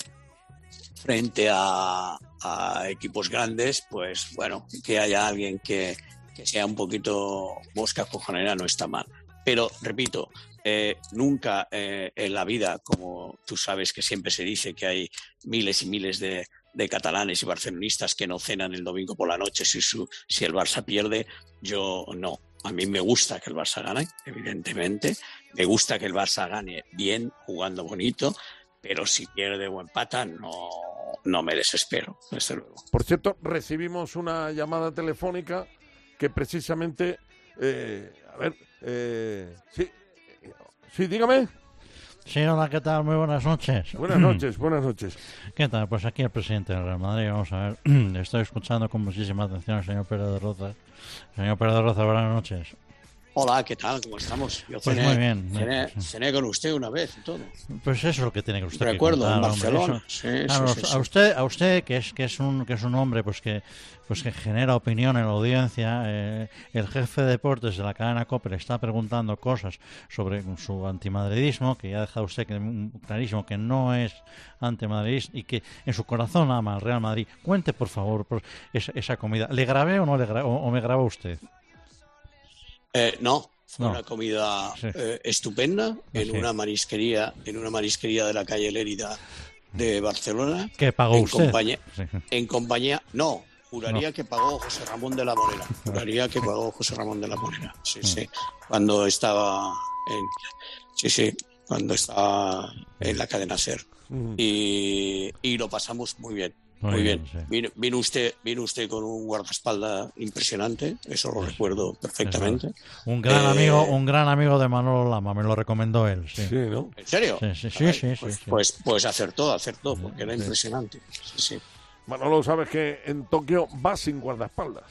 frente a, a equipos grandes, pues bueno, que haya alguien que, que sea un poquito mosca cojonera no está mal. Pero, repito, eh, nunca eh, en la vida, como tú sabes que siempre se dice que hay miles y miles de de catalanes y barcelonistas que no cenan el domingo por la noche si, su, si el Barça pierde, yo no. A mí me gusta que el Barça gane, evidentemente. Me gusta que el Barça gane bien, jugando bonito, pero si pierde o empata, no, no me desespero, desde luego. Por cierto, recibimos una llamada telefónica que precisamente... Eh, a ver, eh, sí, sí, dígame. Sí, hola, ¿qué tal? Muy buenas noches. Buenas noches, buenas noches. ¿Qué tal? Pues aquí el presidente del Real Madrid, vamos a ver. Estoy escuchando con muchísima atención al señor Pérez de Roza. Señor Pérez de Roza, buenas noches. Hola, ¿qué tal? ¿Cómo estamos? Yo pues cené, muy bien. Cené, cené con usted una vez y todo. Pues eso es lo que tiene que usted Recuerdo, que contar, en Barcelona. Hombre, sí, claro, sí, sí, sí. A usted, a usted que es que es un que es un hombre pues que pues que genera opinión en la audiencia. Eh, el jefe de deportes de la cadena COPE le está preguntando cosas sobre su antimadridismo, que ya ha dejado usted que, clarísimo que no es antimadridista y que en su corazón ama al Real Madrid. Cuente, por favor, por esa, esa comida. ¿Le grabé o no le grabé, o, o me grabó usted? Eh, no, Fue No. una comida Sí. eh, estupenda en Sí. una marisquería, en una marisquería de la calle Lérida de Barcelona. ¿Qué pagó en usted? Compañía, Sí. en compañía, no, juraría No. que pagó José Ramón de la Morera. Juraría que pagó José Ramón de la Morera. Sí, sí. Cuando estaba en, sí, sí, cuando estaba en la cadena SER. Y, y lo pasamos muy bien. Muy Muy bien, bien. sí. Vino, vino usted, vino usted con un guardaespaldas impresionante, eso lo recuerdo perfectamente. Un gran Eh, amigo, un gran amigo de Manolo Lama, me lo recomendó él, sí. Sí, ¿no? ¿En serio? Sí, sí, sí, Caray, sí, sí, pues, sí. pues, pues acertó, acertó, porque era impresionante. Sí, sí. Manolo, sabes que en Tokio va sin guardaespaldas.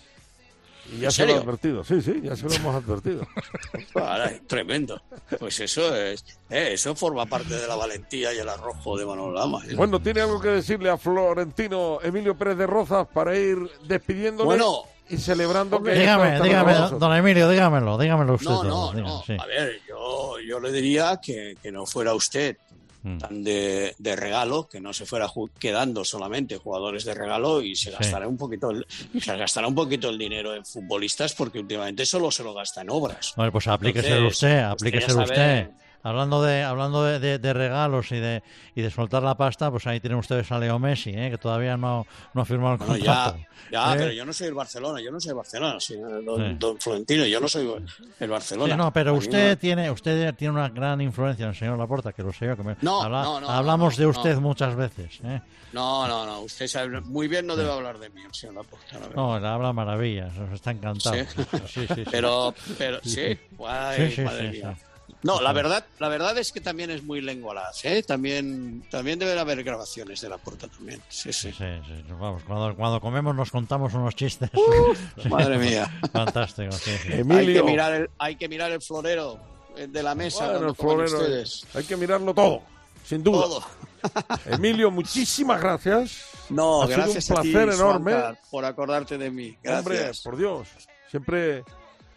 Y ya ¿En se lo he serio? advertido. Sí, sí, ya se lo hemos advertido. Caray, tremendo. Pues eso es, eh, eso forma parte de la valentía y el arrojo de Manolo Lama. ¿eh? Bueno, ¿tiene algo que decirle a Florentino Emilio Pérez de Rozas para ir despidiéndole Bueno, y celebrando que... Dígame, esto está dígame, con nosotros? don Emilio, dígamelo, dígamelo usted. No, todo, no, dígame, no. sí. A ver, yo, yo le diría que, que no fuera usted Mm. tan de, de regalo, que no se fuera ju- quedando solamente jugadores de regalo y se Sí. gastará un poquito el, se gastará un poquito el dinero en futbolistas, porque últimamente solo se lo gasta en obras. Bueno, pues aplíqueselo Entonces, usted, usted aplíqueselo ya usted. sabe- Hablando de hablando de, de- de regalos y de y de soltar la pasta, pues ahí tienen ustedes a Leo Messi, ¿eh? Que todavía no, no ha firmado el Bueno, contrato. ya, ya, ¿eh? pero yo no soy el Barcelona, yo no soy el Barcelona, señor don, Sí. don Florentino, yo no soy el Barcelona. Sí, no, pero A mí usted no- tiene usted tiene una gran influencia en el señor Laporta, que lo sé yo. Que me- No, habla- no, no, hablamos no, de no. usted muchas veces. ¿eh? No, no, no, usted sabe muy bien, no debe hablar de mí, el señor Laporta, la verdad. No, le habla maravillas, nos está encantado. Sí. Sí, sí, sí. Pero, pero, sí, guay, Sí, sí, madre sí, mía. sí. No, la verdad, la verdad es que también es muy lenguaraz, ¿eh? También, también deben haber grabaciones de Laporta también. Sí, sí. Sí, sí, sí. Vamos, cuando, cuando comemos nos contamos unos chistes. Sí. Madre mía. Fantástico, sí, sí. Hay Emilio, que mirar el, hay que mirar el florero eh, de la mesa bueno, cuando el comen florero, ustedes. hay que mirarlo todo, sin duda. Todo. Emilio, muchísimas gracias. No, Ha sido gracias un a ti, placer enorme. Juancar, por acordarte de mí. Hombre, Gracias. por Dios, siempre,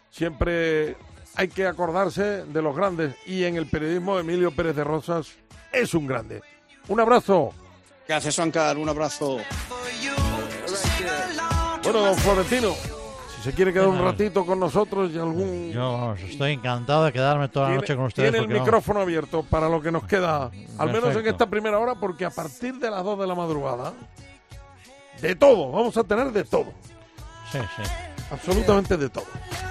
siempre hay que acordarse de los grandes y en el periodismo Emilio Pérez de Rozas es un grande. Un abrazo. Gracias, Juancar. Un abrazo. Bueno, don Florentino, si se quiere quedar un Bueno, ratito con nosotros y algún... Yo vamos, estoy encantado de quedarme toda la Tiene, noche con ustedes. tiene el porque, vamos, micrófono abierto para lo que nos queda, al menos en Perfecto. esta primera hora, porque a partir de las dos de la madrugada, de todo, vamos a tener de todo, Sí, sí. absolutamente de todo.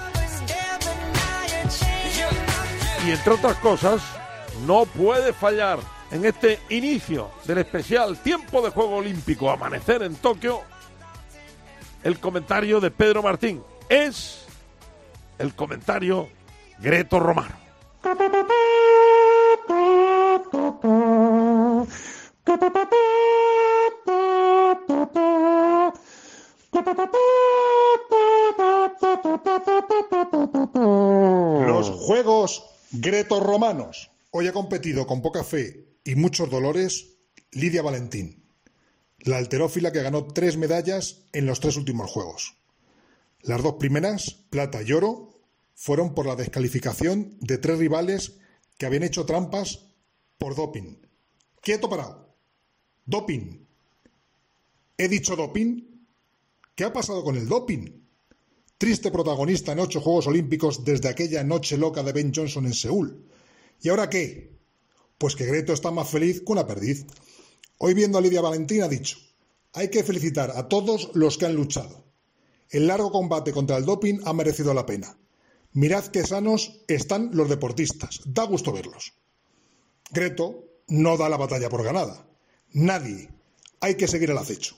Y entre otras cosas, no puede fallar en este inicio del especial Tiempo de Juego Olímpico Amanecer en Tokio el comentario de Pedro Martín. Es el comentario Greto Romano. Los Juegos Gretorromanos. Hoy ha competido con poca fe y muchos dolores Lidia Valentín, la halterófila que ganó tres medallas en los tres últimos Juegos. Las dos primeras, plata y oro, fueron por la descalificación de tres rivales que habían hecho trampas por doping. ¡Quieto parado! ¡Doping! ¿He dicho doping? ¿Qué ha pasado con el doping? Triste protagonista en ocho Juegos Olímpicos desde aquella noche loca de Ben Johnson en Seúl. ¿Y ahora qué? Pues que Greto está más feliz que una perdiz. Hoy viendo a Lidia Valentín ha dicho: hay que felicitar a todos los que han luchado. El largo combate contra el doping ha merecido la pena. Mirad qué sanos están los deportistas. Da gusto verlos. Greto no da la batalla por ganada. Nadie. Hay que seguir el acecho.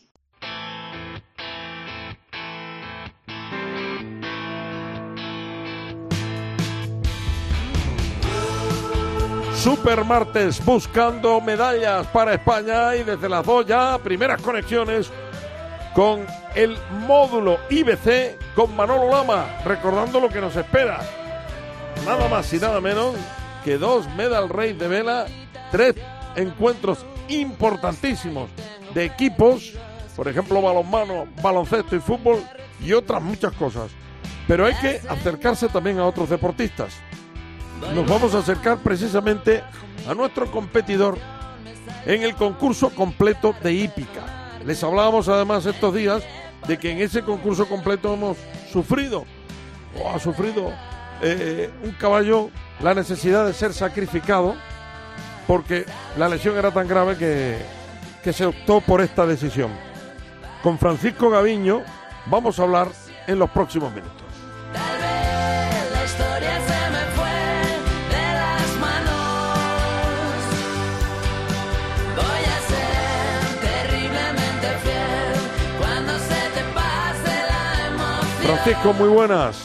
Super martes buscando medallas para España y desde las dos ya primeras conexiones con el módulo I B C con Manolo Lama, recordando lo que nos espera. Nada más y nada menos que dos medal race de vela, tres encuentros importantísimos de equipos, por ejemplo balonmano, baloncesto y fútbol y otras muchas cosas. Pero hay que acercarse también a otros deportistas. Nos vamos a acercar precisamente a nuestro competidor en el concurso completo de hípica. Les hablábamos además estos días de que en ese concurso completo hemos sufrido, o ha sufrido eh, un caballo la necesidad de ser sacrificado porque la lesión era tan grave que, que se optó por esta decisión. Con Francisco Gaviño vamos a hablar en los próximos minutos. Tal vez la historia se me fue de las manos. Voy a ser terriblemente fiel cuando se te pase la emoción. Francisco, muy buenas.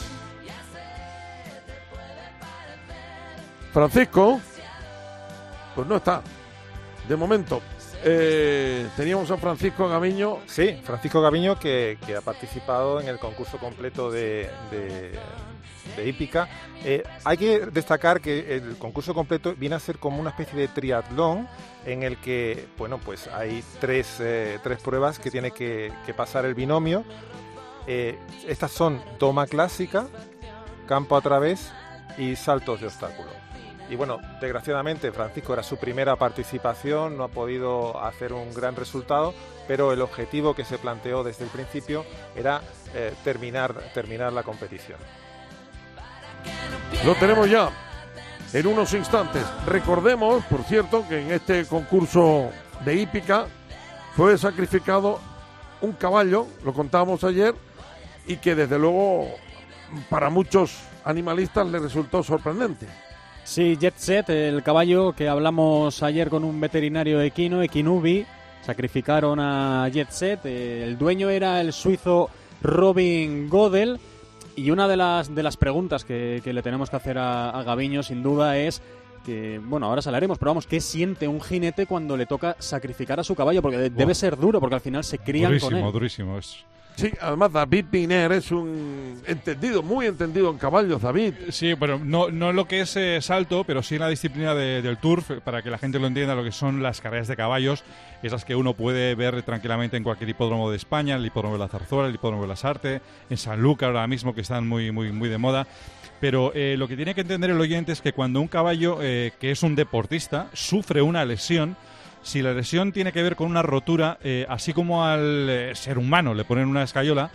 Francisco, pues no está, de momento. Eh, teníamos a Francisco Gaviño. Sí, Francisco Gaviño que, que ha participado en el concurso completo de, de, de hípica. Eh, hay que destacar que el concurso completo viene a ser como una especie de triatlón en el que, bueno, pues hay tres, eh, tres pruebas que tiene que, que pasar el binomio. Eh, estas son doma clásica, campo a través y saltos de obstáculos. Y bueno, desgraciadamente Francisco era su primera participación, no ha podido hacer un gran resultado, pero el objetivo que se planteó desde el principio era eh, terminar, terminar la competición. Lo tenemos ya en unos instantes. Recordemos, por cierto, que en este concurso de hípica fue sacrificado un caballo, lo contábamos ayer, y que desde luego para muchos animalistas le resultó sorprendente. Sí, Jet Set, el caballo que hablamos ayer con un veterinario equino, Equinubi, sacrificaron a Jet Set. El dueño era el suizo Robin Godel. Y una de las de las preguntas que, que le tenemos que hacer a, a Gaviño, sin duda, es que, bueno, ahora hablaremos, pero vamos, ¿qué siente un jinete cuando le toca sacrificar a su caballo? Porque de, debe ser duro, porque al final se crían durísimo, con él. Durísimo, durísimo. Es... Sí, además David Piner es un entendido, muy entendido en caballos, David. Sí, pero no, no lo que es eh, salto, pero sí en la disciplina de, del turf, para que la gente lo entienda, lo que son las carreras de caballos, esas que uno puede ver tranquilamente en cualquier hipódromo de España, el hipódromo de la Zarzuela, el hipódromo de las Artes, en Sanlúcar ahora mismo, que están muy, muy, muy de moda. Pero eh, lo que tiene que entender el oyente es que cuando un caballo, eh, que es un deportista, sufre una lesión, si la lesión tiene que ver con una rotura, eh, así como al eh, ser humano le ponen una escayola,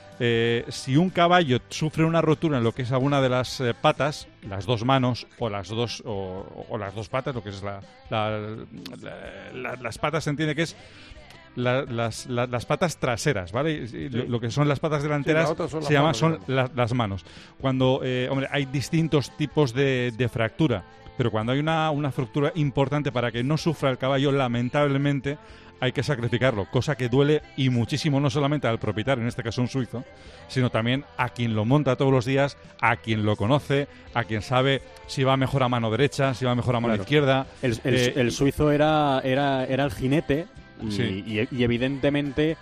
eh, si un caballo sufre una rotura en lo que es alguna de las eh, patas, las dos manos o las dos o, o las dos patas, lo que es la, la, la, la las patas se entiende que es la, las, la, las patas traseras, ¿vale? Sí. Lo, lo que son las patas delanteras sí, son se llama manos, son la, las manos. Cuando, eh, hombre, hay distintos tipos de, de fractura. Pero cuando hay una, una fractura importante para que no sufra el caballo, lamentablemente hay que sacrificarlo, cosa que duele y muchísimo, no solamente al propietario, en este caso un suizo, sino también a quien lo monta todos los días, a quien lo conoce, a quien sabe si va mejor a mano derecha, si va mejor a mano claro. izquierda. El, el, eh, el suizo era, era, era el jinete y, sí. y, y evidentemente...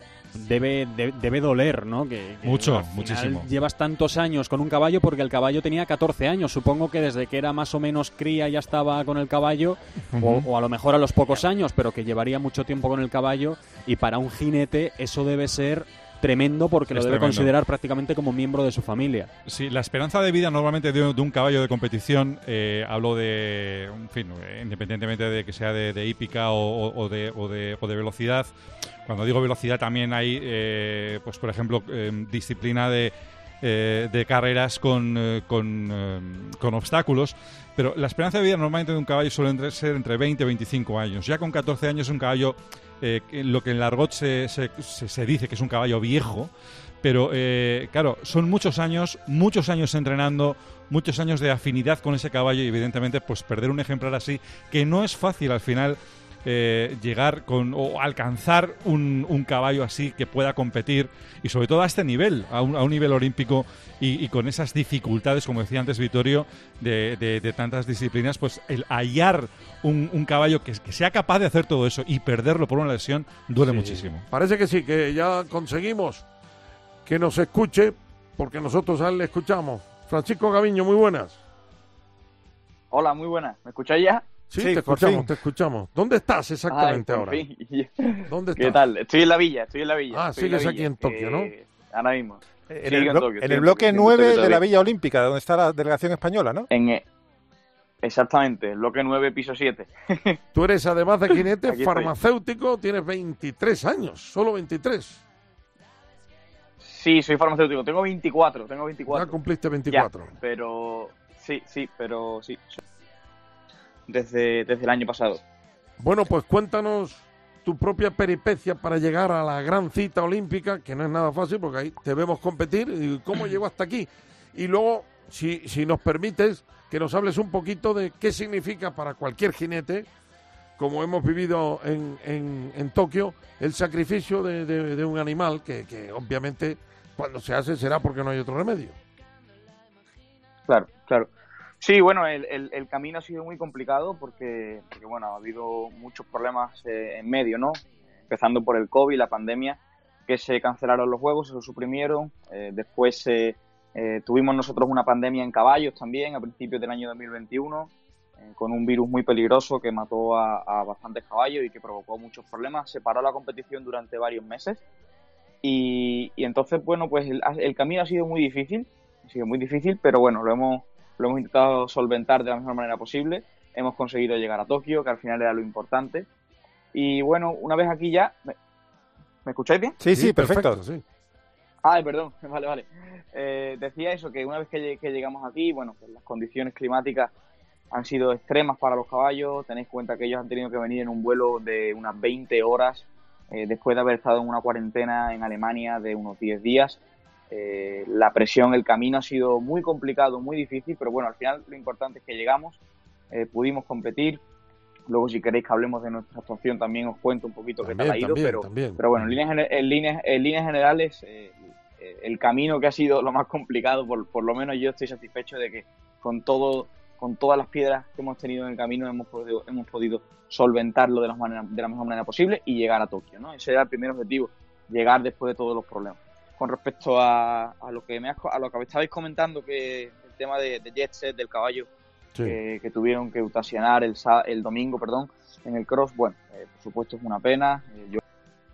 Debe, de, debe doler, ¿no? Que, que Mucho, muchísimo. Llevas tantos años con un caballo porque el caballo tenía catorce años. Supongo que desde que era más o menos cría ya estaba con el caballo, uh-huh. o, o a lo mejor a los pocos años, pero que llevaría mucho tiempo con el caballo. Y para un jinete eso debe ser tremendo porque es lo debe tremendo. Considerar prácticamente como miembro de su familia. Sí, la esperanza de vida normalmente de, de un caballo de competición, eh, hablo de, en fin, independientemente de que sea de, de hípica o, o, de, o, de, o de velocidad. Cuando digo velocidad también hay, eh, pues por ejemplo, eh, disciplina de, eh, de carreras con, eh, con, eh, con obstáculos. Pero la esperanza de vida normalmente de un caballo suele ser entre veinte y veinticinco años. Ya con catorce años un caballo, eh, lo que en el argot se, se, se dice que es un caballo viejo, pero eh, claro, son muchos años, muchos años entrenando, muchos años de afinidad con ese caballo y evidentemente pues perder un ejemplar así, que no es fácil al final. Eh, llegar con o alcanzar un, un caballo así que pueda competir y sobre todo a este nivel, a un, a un nivel olímpico y, y con esas dificultades, como decía antes Vittorio, de, de, de tantas disciplinas, pues el hallar un, un caballo que, que sea capaz de hacer todo eso y perderlo por una lesión duele sí. muchísimo. Parece que sí, que ya conseguimos que nos escuche, porque nosotros a él le escuchamos. Francisco Gaviño, muy buenas. Hola, muy buenas. ¿Me escucháis ya? Sí, sí, te escuchamos, te escuchamos. ¿Dónde estás exactamente Ay, ahora? ¿Dónde estás? ¿Qué tal? Estoy en la villa, estoy en la villa. Ah, sigues aquí en Tokio, ¿no? Eh, ahora mismo. En el, blo en el bloque nueve de la Villa Olímpica, donde está la delegación española, ¿no? En, exactamente, el bloque nueve, piso siete. Tú eres, además de jinete, farmacéutico, tienes veintitrés años, solo veintitrés. Sí, soy farmacéutico. Tengo veinticuatro, tengo veinticuatro. Ya cumpliste veinticuatro. Ya, pero sí, sí, pero sí. Desde, desde el año pasado. Bueno, pues cuéntanos tu propia peripecia para llegar a la gran cita olímpica, que no es nada fácil porque ahí te vemos competir, y cómo llegó hasta aquí. Y luego, si, si nos permites, que nos hables un poquito de qué significa para cualquier jinete, como hemos vivido en, en, en Tokio, el sacrificio de, de, de un animal que, que obviamente cuando se hace será porque no hay otro remedio. Claro, claro. Sí, bueno, el, el, el camino ha sido muy complicado porque, porque bueno, ha habido muchos problemas eh, en medio, ¿no? Empezando por el COVID, la pandemia, que se cancelaron los juegos, se los suprimieron. Eh, después eh, eh, tuvimos nosotros una pandemia en caballos también a principios del año dos mil veintiuno, eh, con un virus muy peligroso que mató a, a bastantes caballos y que provocó muchos problemas. Se paró la competición durante varios meses y, y entonces, bueno, pues el, el camino ha sido muy difícil, ha sido muy difícil, pero bueno, lo hemos... Lo hemos intentado solventar de la mejor manera posible. Hemos conseguido llegar a Tokio, que al final era lo importante. Y bueno, una vez aquí ya... ¿Me, ¿me escucháis bien? Sí, sí, sí, perfecto. perfecto sí. Ay, perdón, vale, vale. Eh, decía eso, que una vez que, que llegamos aquí, bueno, pues las condiciones climáticas han sido extremas para los caballos. Tenéis cuenta que ellos han tenido que venir en un vuelo de unas veinte horas, eh, después de haber estado en una cuarentena en Alemania de unos diez días. Eh, la presión, el camino ha sido muy complicado, muy difícil, pero bueno, al final lo importante es que llegamos, eh, pudimos competir. Luego, si queréis que hablemos de nuestra actuación, también os cuento un poquito qué tal ha ido, también, pero, también. pero bueno, en líneas, en líneas, en líneas generales, eh, el camino que ha sido lo más complicado, por, por lo menos yo estoy satisfecho de que con todo, con todas las piedras que hemos tenido en el camino hemos podido, hemos podido solventarlo de la, manera, de la mejor manera posible y llegar a Tokio, ¿no? Ese era el primer objetivo, llegar después de todos los problemas. Con respecto a, a lo que me has, a lo que estabais comentando, que el tema de, de jet set, del caballo, sí. que, que tuvieron que eutasionar el, el domingo, perdón, en el cross, bueno, eh, por supuesto es una pena. Eh, yo...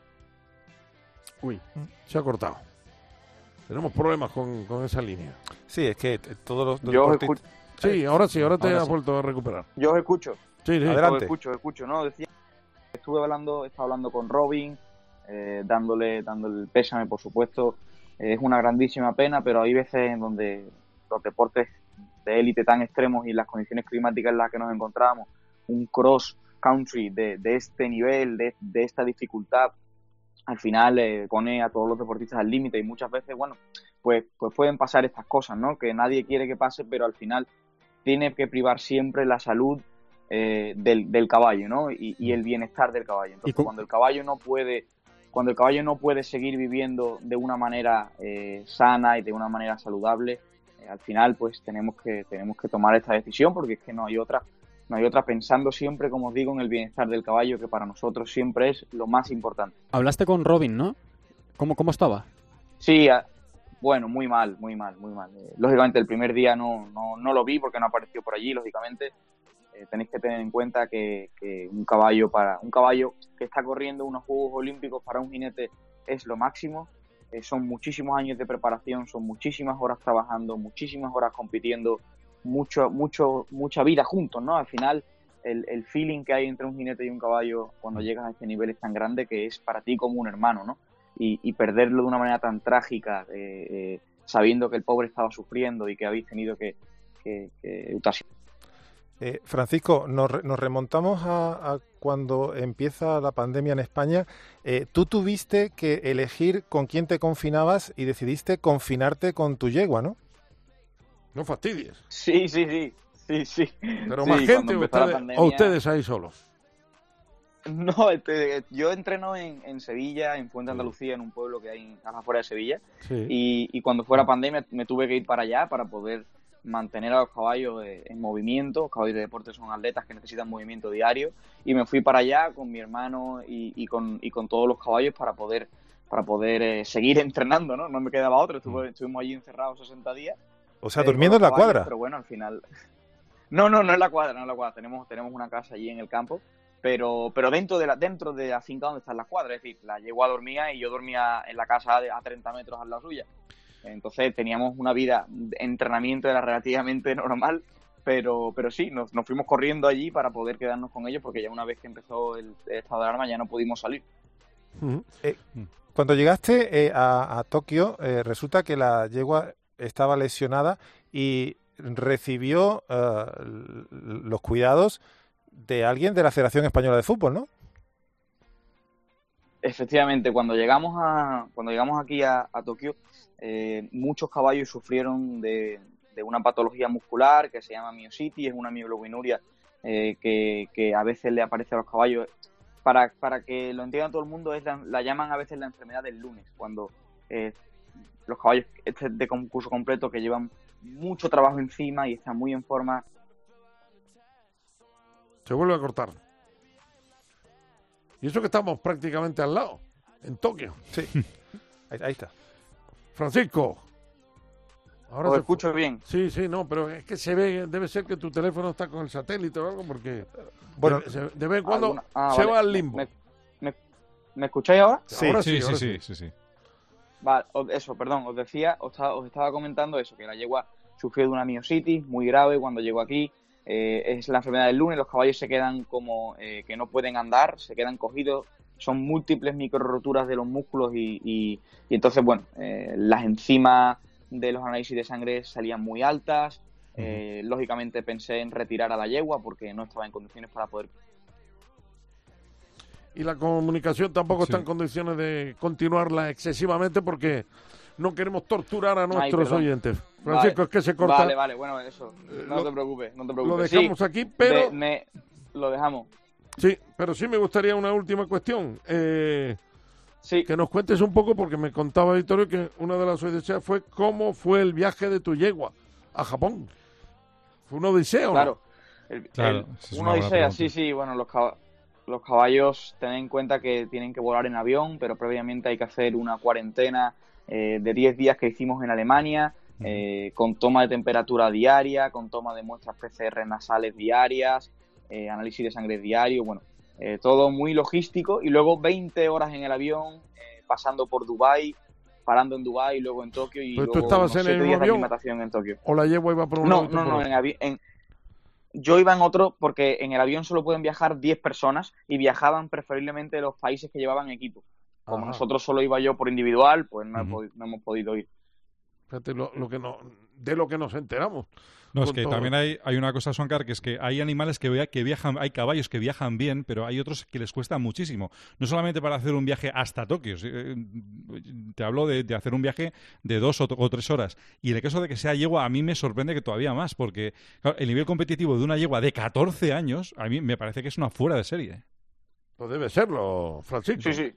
Uy, se ha cortado. Tenemos problemas con, con esa línea. Sí, es que todos los... Yo deportistas... escucho... Sí, ahora sí, ahora te ahora has sí. vuelto a recuperar. Yo os escucho. Sí, sí. Adelante. Os escucho, os escucho, ¿no? Decía, estuve hablando, estaba hablando con Robin, Eh, dándole, dándole el pésame, por supuesto. Eh, es una grandísima pena, pero hay veces en donde los deportes de élite tan extremos y las condiciones climáticas en las que nos encontramos, un cross country de, de este nivel, de, de esta dificultad, al final eh, pone a todos los deportistas al límite y muchas veces, bueno, pues, pues pueden pasar estas cosas, ¿no? Que nadie quiere que pase, pero al final tiene que privar siempre la salud eh, del, del caballo, ¿no? Y, y el bienestar del caballo. Entonces, cuando el caballo no puede Cuando el caballo no puede seguir viviendo de una manera eh, sana y de una manera saludable, eh, al final pues tenemos que tenemos que tomar esta decisión porque es que no hay otra, no hay otra pensando siempre, como os digo, en el bienestar del caballo, que para nosotros siempre es lo más importante. Hablaste con Robin, ¿no? ¿Cómo, cómo estaba? Sí, a, bueno, muy mal, muy mal, muy mal. Eh, lógicamente el primer día no, no, no lo vi porque no apareció por allí, lógicamente. Eh, tenéis que tener en cuenta que, que un caballo para un caballo que está corriendo unos Juegos Olímpicos para un jinete es lo máximo. Eh, son muchísimos años de preparación, son muchísimas horas trabajando, muchísimas horas compitiendo, mucho, mucho, mucha vida juntos, ¿no? Al final, el, el feeling que hay entre un jinete y un caballo cuando llegas a este nivel es tan grande que es para ti como un hermano, ¿no? Y, y perderlo de una manera tan trágica, eh, eh, sabiendo que el pobre estaba sufriendo y que habéis tenido que, que, que eutasionar. Eh, Francisco, nos, nos remontamos a, a cuando empieza la pandemia en España. Eh, tú tuviste que elegir con quién te confinabas y decidiste confinarte con tu yegua, ¿no? No fastidies. Sí, sí, sí, sí, sí. Pero sí, más gente o ustedes, pandemia... o ustedes ahí solos. No, este, yo entreno en, en Sevilla, en Fuente Andalucía, en un pueblo que hay a las afueras de Sevilla. Sí. Y, y cuando fue la pandemia me tuve que ir para allá para poder mantener a los caballos en movimiento. Los caballos de deporte son atletas que necesitan movimiento diario y me fui para allá con mi hermano y, y, con, y con todos los caballos para poder para poder eh, seguir entrenando, ¿no? No me quedaba otro, Estuve, estuvimos allí encerrados sesenta días. O sea, eh, durmiendo en la caballos, cuadra. Pero bueno, al final... No, no, no es la cuadra, no es la cuadra. Tenemos, tenemos una casa allí en el campo, pero pero dentro de la dentro de la finca donde está la cuadra. Es decir, la yegua dormía y yo dormía en la casa a treinta metros al lado suya. Entonces teníamos una vida de entrenamiento, era relativamente normal, pero pero sí, nos, nos fuimos corriendo allí para poder quedarnos con ellos porque ya una vez que empezó el estado de alarma ya no pudimos salir. Uh-huh. Eh, cuando llegaste eh, a, a Tokio, eh, resulta que la yegua estaba lesionada y recibió eh, los cuidados de alguien de la Federación Española de Fútbol, ¿no? Efectivamente, cuando llegamos a cuando llegamos aquí a, a Tokio, eh, muchos caballos sufrieron de, de una patología muscular que se llama miositis, es una mioglobinuria eh, que, que a veces le aparece a los caballos. Para, para que lo entienda todo el mundo, es la, la llaman a veces la enfermedad del lunes, cuando eh, los caballos este de concurso completo que llevan mucho trabajo encima y están muy en forma. Se vuelve a cortar. Y eso que estamos prácticamente al lado, en Tokio. Sí, ahí, ahí está. Francisco. Ahora os escucho fue. bien. Sí, sí, no, pero es que se ve, debe ser que tu teléfono está con el satélite o algo, porque bueno, de, se, de vez en cuando ah, se vale. va al limbo. ¿Me, me, ¿Me escucháis ahora? Sí, ahora sí, sí, ahora sí, sí. sí, sí, sí. Vale, eso, perdón, os decía, os estaba, os estaba comentando eso, que la yegua sufrió de una miositis muy grave cuando llegó aquí. Eh, es la enfermedad del lunes, los caballos se quedan como eh, que no pueden andar, se quedan cogidos, son múltiples micro roturas de los músculos y, y, y entonces, bueno, eh, las enzimas de los análisis de sangre salían muy altas. Eh, uh-huh. Lógicamente pensé en retirar a la yegua porque no estaba en condiciones para poder. Y la comunicación tampoco Sí. está en condiciones de continuarla excesivamente porque no queremos torturar a nuestros Ay, oyentes. Francisco, vale. es que se corta. Vale, vale, bueno, eso, no lo, te preocupes, no te preocupes. Lo dejamos sí, aquí, pero... de, me, lo dejamos. Sí, pero sí me gustaría una última cuestión. Eh, sí. Que nos cuentes un poco, porque me contaba Vittorio que una de las deseas fue cómo fue el viaje de tu yegua a Japón. ¿Fue una odisea o Claro, no? el, claro el, es una odisea, sí, sí, bueno, los caballos... Los caballos, ten en cuenta que tienen que volar en avión, pero previamente hay que hacer una cuarentena eh, de diez días que hicimos en Alemania, eh, con toma de temperatura diaria, con toma de muestras P C R nasales diarias, eh, análisis de sangre diario, bueno, eh, todo muy logístico. Y luego veinte horas en el avión, eh, pasando por Dubái, parando en Dubái, luego en Tokio y Pues tú luego estabas unos en el siete mismo días de avión, aclimatación en Tokio. ¿O la yegua iba por un No, lado y tú no, por no, otro? en avi- en, yo iba en otro porque en el avión solo pueden viajar diez personas y viajaban preferiblemente los países que llevaban equipo. Como Ajá. nosotros solo iba yo por individual, pues no, he Ujú. podi- no hemos podido ir. Fíjate lo, lo que no, de lo que nos enteramos. No, es con que todo. también hay, hay una cosa, Soncar, que es que hay animales que, vea- que viajan, hay caballos que viajan bien, pero hay otros que les cuesta muchísimo. No solamente para hacer un viaje hasta Tokio, sí, eh, te hablo de, de hacer un viaje de dos o, o tres horas. Y en el caso de que sea yegua, a mí me sorprende que todavía más, porque claro, el nivel competitivo de una yegua de catorce años, a mí me parece que es una fuera de serie. Pues debe serlo, Francisco. Sí, sí.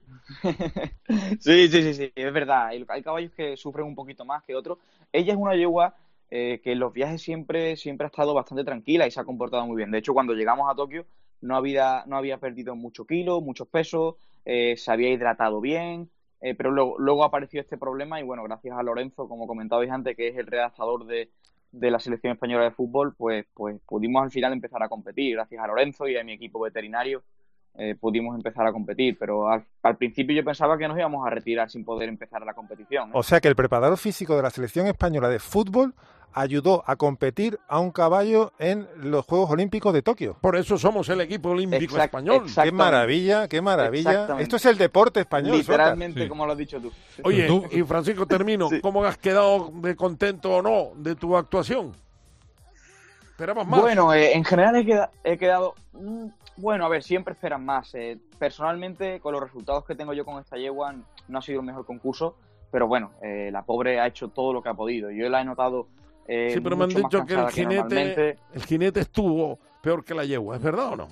sí, sí, sí, sí, es verdad. Hay, hay caballos que sufren un poquito más que otros. Ella es una yegua eh, que en los viajes siempre, siempre ha estado bastante tranquila y se ha comportado muy bien. De hecho, cuando llegamos a Tokio no había, no había perdido mucho kilo, muchos pesos, eh, se había hidratado bien, eh, pero luego, luego apareció este problema y bueno, gracias a Lorenzo, como comentabais antes, que es el redactador de, de la selección española de fútbol, pues, pues pudimos al final empezar a competir. Gracias a Lorenzo y a mi equipo veterinario eh, pudimos empezar a competir, pero al, al principio yo pensaba que nos íbamos a retirar sin poder empezar la competición, ¿eh? O sea que el preparador físico de la selección española de fútbol ayudó a competir a un caballo en los Juegos Olímpicos de Tokio. Por eso somos el equipo olímpico Exact- español. exact- Qué maravilla, qué maravilla. Exactamente. Esto es el deporte español. Literalmente, Sí. como lo has dicho tú. Oye, Tú- y Francisco, termino. Sí. ¿Cómo has quedado de contento o no de tu actuación? ¿Esperabas más? Bueno, eh, en general he, queda- he quedado... mm, bueno, a ver, siempre esperan más. Eh, personalmente, con los resultados que tengo yo con esta yegua, no ha sido el mejor concurso, pero bueno, eh, la pobre ha hecho todo lo que ha podido. Yo la he notado eh, sí, pero me han mucho más dicho que el cansada jinete, normalmente. el jinete estuvo peor que la yegua. ¿Es verdad o no?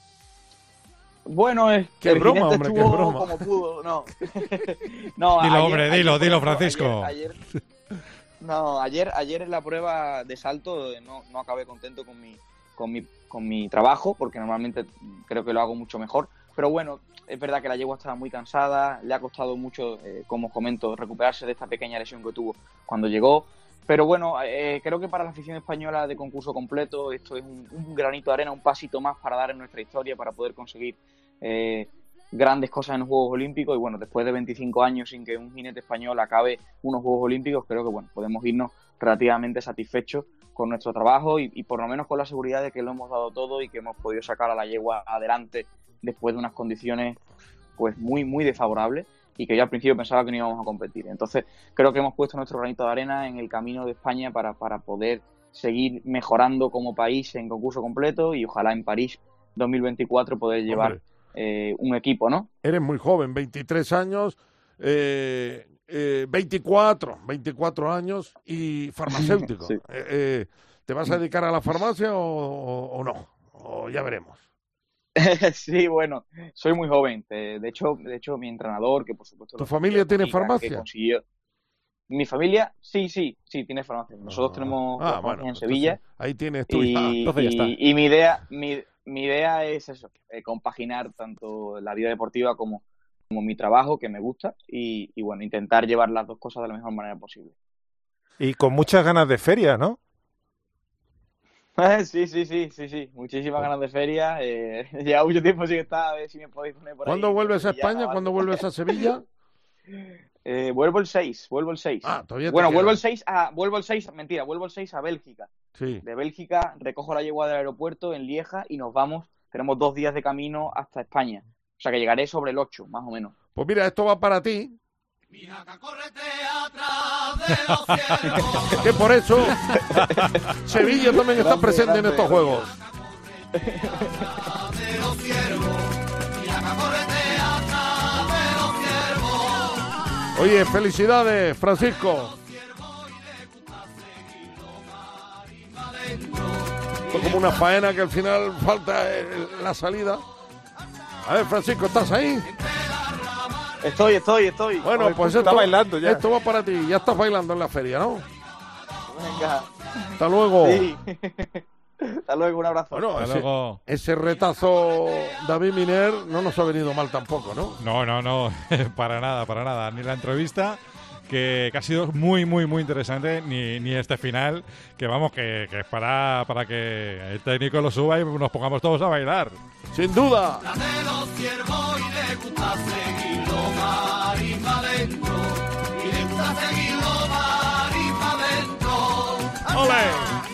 Bueno, es Qué el broma, jinete hombre, qué estuvo broma. como pudo, no. no Dilo, ayer- hombre, ayer, dilo, por dilo, ejemplo, Francisco. Ayer, ayer- no, ayer, ayer en la prueba de salto eh, no, no acabé contento con mi, con mi, con mi trabajo, porque normalmente creo que lo hago mucho mejor. Pero bueno, es verdad que la yegua estaba muy cansada, le ha costado mucho, eh, como os comento, recuperarse de esta pequeña lesión que tuvo cuando llegó. Pero bueno, eh, creo que para la afición española de concurso completo esto es un, un granito de arena, un pasito más para dar en nuestra historia, para poder conseguir eh, grandes cosas en los Juegos Olímpicos. Y bueno, después de veinticinco años sin que un jinete español acabe unos Juegos Olímpicos, creo que bueno, podemos irnos relativamente satisfechos con nuestro trabajo y, y por lo menos con la seguridad de que lo hemos dado todo y que hemos podido sacar a la yegua adelante después de unas condiciones pues muy, muy desfavorable y que yo al principio pensaba que no íbamos a competir. Entonces creo que hemos puesto nuestro granito de arena en el camino de España para, para poder seguir mejorando como país en concurso completo y ojalá en París dos mil veinticuatro poder llevar eh, un equipo, ¿no? Eres muy joven, veintitrés años, eh, eh, veinticuatro, veinticuatro años y farmacéutico. Sí. eh, eh, ¿Te vas a dedicar a la farmacia o, o, o no? O ya veremos. Sí, bueno, soy muy joven. De, de hecho, de hecho, mi entrenador, que por supuesto... ¿Tu familia tiene amiga, farmacia? que consiguió... Mi familia, sí, sí, sí, tiene farmacia. Nosotros Ah. tenemos Ah, farmacia bueno, en Sevilla. entonces, ahí tienes tú. Y, Ah, entonces ya está. y, y mi idea, mi, mi idea es eso, eh, compaginar tanto la vida deportiva como, como mi trabajo, que me gusta, y, y bueno, intentar llevar las dos cosas de la mejor manera posible. Y con muchas ganas de feria, ¿no? Sí, sí, sí, sí, sí, muchísimas ganas de feria. Eh, lleva mucho tiempo sin estar, a ver si me podéis poner por ahí. ¿Cuándo vuelves a Sevillana España? o ¿Cuándo algo. vuelves a Sevilla? Eh, vuelvo el seis, vuelvo el seis. Ah, todavía te Bueno, queda. vuelvo el seis a, vuelvo el seis, mentira, vuelvo el seis a Bélgica. Sí. De Bélgica recojo la yegua del aeropuerto en Lieja y nos vamos, tenemos dos días de camino hasta España. O sea que llegaré sobre el ocho, más o menos. Pues mira, esto va para ti. Que por eso Sevilla también está Grande, presente en grande. estos juegos. Oye, felicidades, Francisco. Esto es como una faena que al final falta el- la salida. A ver, Francisco, ¿estás ahí? Estoy, estoy, estoy. Bueno, Ay, pues está esto, bailando ya. esto va para ti. Ya estás bailando en la feria, ¿no? Venga. Hasta luego. Sí. Hasta luego, un abrazo. Bueno, Hasta ese, luego. ese retazo David Miner no nos ha venido mal tampoco, ¿no? No, no, no, para nada, para nada. Ni la entrevista, que, que ha sido muy, muy, muy interesante, ni, ni este final, que vamos, que, que es para, para que el técnico lo suba y nos pongamos todos a bailar. Sin duda. ¡Ole!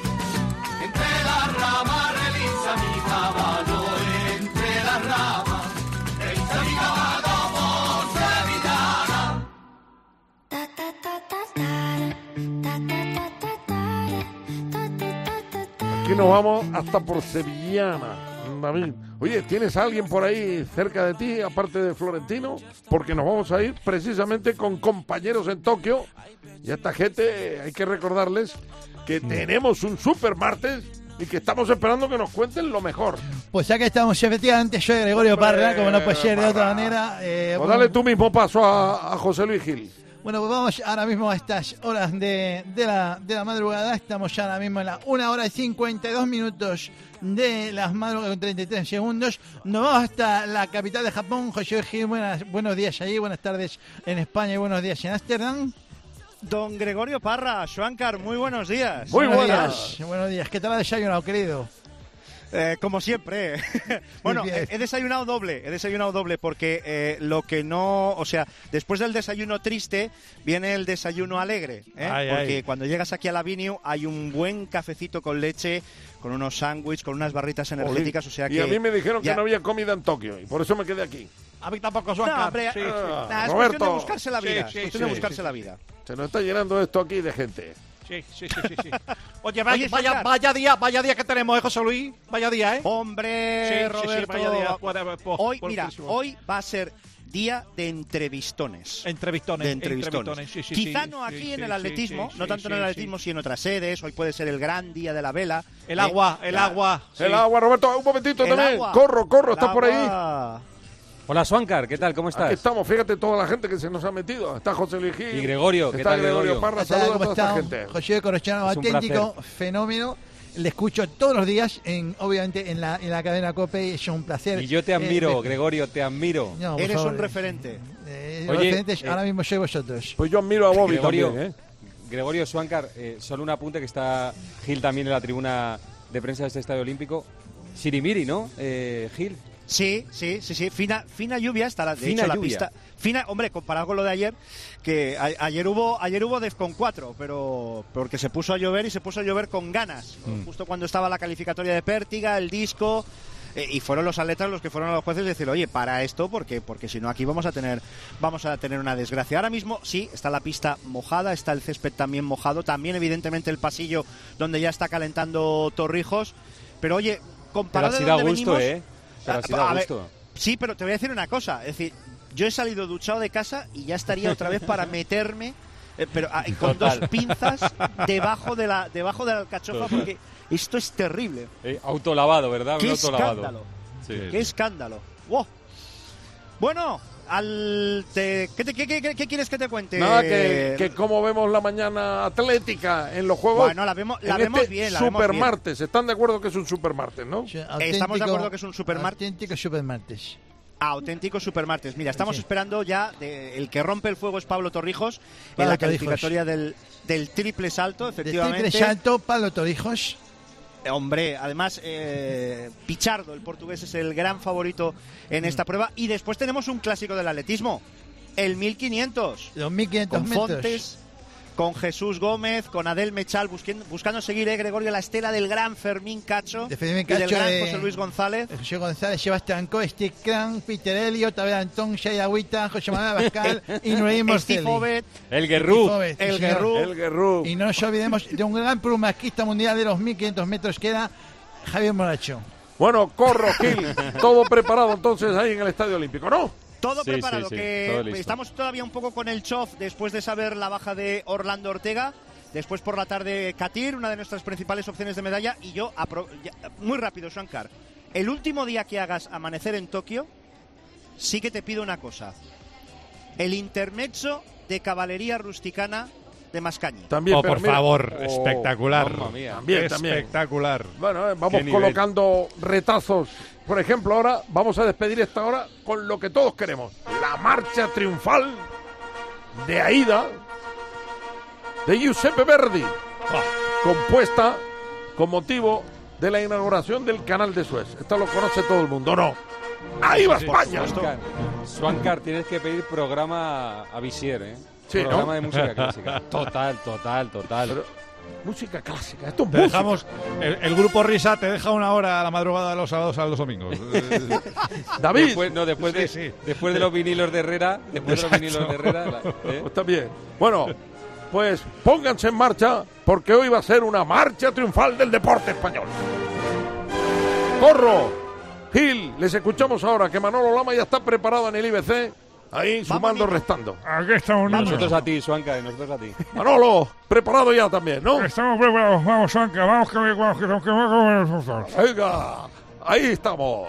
Aquí nos vamos hasta por Sevillana, David. Oye, ¿tienes a alguien por ahí cerca de ti, aparte de Florentino? Porque nos vamos a ir precisamente con compañeros en Tokio. Y a esta gente hay que recordarles que tenemos un super martes y que estamos esperando que nos cuenten lo mejor. Pues ya que estamos, efectivamente, yo soy Gregorio Hombre, Parra, como no puede ser de otra Parra. manera. eh, Pues bueno, dale tú mismo paso a, a José Luis Gil. Bueno, pues vamos ahora mismo a estas horas de, de, la, de la madrugada. Estamos ya ahora mismo en la una hora y cincuenta y dos minutos de las madrugadas con treinta y tres segundos. Nos vamos hasta la capital de Japón. José Gil, buenas, buenos días allí, buenas tardes en España y buenos días en Ámsterdam. Don Gregorio Parra, Schwankar, muy buenos días. Muy buenos buenas. días. Buenos días. ¿Qué tal ha desayunado, querido? Eh, como siempre. Bueno, Muy bien. he, he desayunado doble, he desayunado doble porque eh, lo que no, o sea, después del desayuno triste viene el desayuno alegre, ¿eh? Ay, Porque ay. cuando llegas aquí a la Avenue hay un buen cafecito con leche, con unos sándwiches, con unas barritas energéticas, o sea y que a mí me dijeron ya- que no había comida en Tokio y por eso me quedé aquí. A mí tampoco, No, Juancar. hombre, Sí, eh, sí. nah, es Roberto. cuestión de buscarse la Sí, vida, sí, es cuestión sí, de sí, buscarse sí. la vida. Se nos está llenando esto aquí de gente. Sí, sí, sí, sí, sí. Oye, vaya, Oye, vaya, Juancar. vaya día, vaya día que tenemos, ¿eh, José Luis? Vaya día, ¿eh? Hombre, Sí, sí, sí, Roberto, vaya día. Buena- po- hoy, por- mira, por- hoy va a ser día de entrevistones. Entrevistones, de entrevistones. entrevistones, sí, sí, Quizá sí, no aquí sí, en sí, el atletismo, sí, no sí, tanto en el sí, atletismo, sino en otras sedes. Hoy puede ser el gran día de la vela. El ¿eh? agua, el Ya. agua. sí. El agua, Roberto, un momentito El también. agua. Corro, corro, El ¿estás por ahí? agua. Hola, Swankar, ¿qué tal? ¿Cómo estás? Aquí estamos, fíjate toda la gente que se nos ha metido. Está José Luis Gil. Y Gregorio, ¿qué está tal, Gregorio Gregorio? Parra, ¿Qué tal? saludos a ¿Cómo toda esta está? gente. José Corrochano, Es un auténtico fenómeno. Le escucho todos los días, en obviamente en la, en la cadena COPE, es un placer. Y yo te Eh, admiro, me- Gregorio, te admiro. No, por Eres favor, un referente. eh, Oye, referentes, eh, ahora mismo sois vosotros. Pues yo admiro a Bobby Gregorio, también, ¿eh? Gregorio Swankar, eh, solo un apunte que está Gil también en la tribuna de prensa de este Estadio Olímpico. Sirimiri, ¿no, eh, Gil? Sí, sí, sí, sí. Fina, fina lluvia está la, de Fina hecho, la lluvia. pista. Fina, hombre, comparado con lo de ayer, que a- ayer hubo, ayer hubo Defcon cuatro, pero porque se puso a llover y se puso a llover con ganas. Mm. Justo cuando estaba la calificatoria de Pértiga, el disco. Eh, y fueron los atletas los que fueron a los jueces y decir, oye, para esto, porque porque si no aquí vamos a tener vamos a tener una desgracia. Ahora mismo sí, está la pista mojada, está el césped también mojado, también evidentemente el pasillo donde ya está calentando Torrijos, pero oye, comparado pero de así da donde gusto, venimos, ¿eh? Pero así da a ver, gusto. sí, pero te voy a decir una cosa, es decir, yo he salido duchado de casa y ya estaría otra vez para meterme, eh, pero ah, con Total. dos pinzas debajo de la debajo de la alcachofa, porque esto es terrible. Eh, autolavado, ¿verdad? ¡Qué Un autolavado. escándalo! Sí. ¡Qué escándalo! ¡Wow! Bueno, al te, ¿qué, te- qué- qué- qué quieres que te cuente? Nada, que, que como vemos la mañana atlética en los juegos. Bueno, la vemos- la en vemos este bien, la vemos super bien. martes. ¿Están de acuerdo que es un super martes, no? Estamos de acuerdo que es un supermartes. Auténtico supermartes. Auténtico supermartes. Mira, estamos Sí. esperando ya. De, el que rompe el fuego es Pablo Torrijos en Pablo la Torrijos. calificatoria del, del triple salto, De efectivamente. triple salto, Pablo Torrijos. Eh, Hombre, además, eh, Pichardo, el portugués, es el gran favorito en esta prueba. Y después tenemos un clásico del atletismo, el mil quinientos. Los mil quinientos con metros. Fontes, con Jesús Gómez, con Adel Mechal, busquen- buscando seguir, eh, Gregorio, la estela del gran Fermín Cacho, De Fermín y del Cacho, gran de- José Luis González. José González, Sebastián Coe, Steve Cran, Peter Elliot, Abel Antón, Shai Agüita, José Manuel Abascal y Noemí Morcelli. Steve Obed, El Guerrú. Steve Obed, sí, el señor. Guerrú. El Guerrú. Y no nos olvidemos de un gran plumasquista mundial de los mil quinientos metros que era Javier Moracho. Bueno, corro, Gil. Todo preparado entonces ahí en el Estadio Olímpico, ¿no? Todo Sí, preparado, sí, sí, que todo listo. estamos todavía un poco con el chof después de saber la baja de Orlando Ortega. Después por la tarde Katir, una de nuestras principales opciones de medalla. Y yo, apro- ya- muy rápido, Shankar, el último día que hagas amanecer en Tokio, sí que te pido una cosa. El intermezzo de caballería rusticana de Mascañi. También, Oh, pero por mira- favor, Oh, espectacular. mamma mía. También, también. Espectacular. Bueno, eh, vamos Qué nivel. colocando retazos. Por ejemplo, ahora vamos a despedir esta hora con lo que todos queremos. La marcha triunfal de Aida de Giuseppe Verdi, compuesta con motivo de la inauguración del canal de Suez. Esto lo conoce todo el mundo, ¿no? ¡Ahí va España! Swankar, Swankar, tienes que pedir programa a Visier, ¿eh? Sí, programa ¿no? de música clásica. Total, total, total. Pero, música clásica, esto es Te música. dejamos, el, el grupo Risa te deja una hora a la madrugada de los sábados a los domingos. David. Después, no, después, Sí, de, sí. después de los vinilos de Herrera, después de los Exacto. vinilos de Herrera, la- ¿eh? Está bien. Bueno, pues pónganse en marcha porque hoy va a ser una marcha triunfal del deporte español. ¡Corro! Gil, les escuchamos ahora que Manolo Lama ya está preparado en el I B C. Ahí sumando, restando. Aquí estamos, Nosotros a ti, Swankar, nosotros a ti. Manolo, preparado ya también, ¿no? Estamos preparados, vamos, Anca, vamos que me vamos que vamos que vamos. Venga, ahí estamos.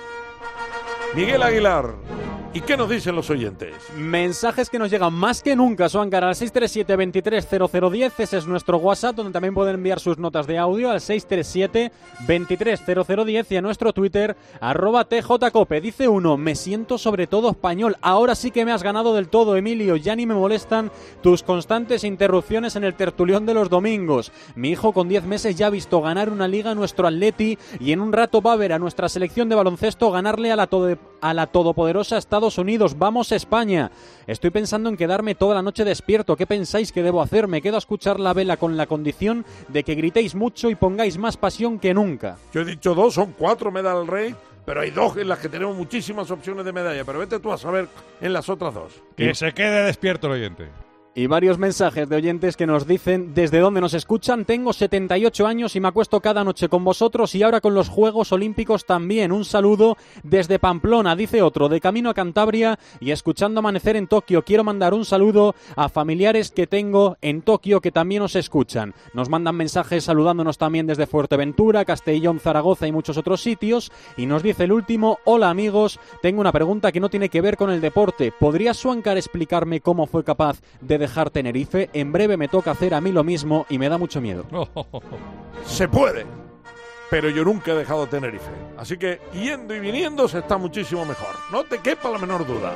Miguel Aguilar. ¿Y qué nos dicen los oyentes? Mensajes que nos llegan más que nunca, Swankar, al seis tres siete, veintitrés cero cero diez. Ese es nuestro WhatsApp, donde también pueden enviar sus notas de audio al seis tres siete, veintitrés cero cero diez y a nuestro Twitter, arroba tjcope. Dice uno, me siento sobre todo español. Ahora sí que me has ganado del todo, Emilio. Ya ni me molestan tus constantes interrupciones en el tertulión de los domingos. Mi hijo con diez meses ya ha visto ganar una liga a nuestro Atleti y en un rato va a ver a nuestra selección de baloncesto ganarle a la, todo- a la todopoderosa Estados Unidos. ¡Vamos, España! Estoy pensando en quedarme toda la noche despierto. ¿Qué pensáis que debo hacer? Me quedo a escuchar la vela con la condición de que gritéis mucho y pongáis más pasión que nunca. Yo he dicho dos, son cuatro medal rey, pero hay dos en las que tenemos muchísimas opciones de medalla. Pero vete tú a saber en las otras dos. Que se quede despierto el oyente. Y varios mensajes de oyentes que nos dicen desde dónde nos escuchan. Tengo setenta y ocho años y me acuesto cada noche con vosotros y ahora con los Juegos Olímpicos también. Un saludo desde Pamplona, dice otro, de camino a Cantabria y escuchando amanecer en Tokio. Quiero mandar un saludo a familiares que tengo en Tokio que también os escuchan. Nos mandan mensajes saludándonos también desde Fuerteventura, Castellón, Zaragoza y muchos otros sitios. Y nos dice el último, hola amigos, tengo una pregunta que no tiene que ver con el deporte. ¿Podría Swankar explicarme cómo fue capaz de dejar Tenerife? En breve me toca hacer a mí lo mismo y me da mucho miedo. Se puede, pero yo nunca he dejado Tenerife. Así que yendo y viniendo se está muchísimo mejor. No te quepa la menor duda.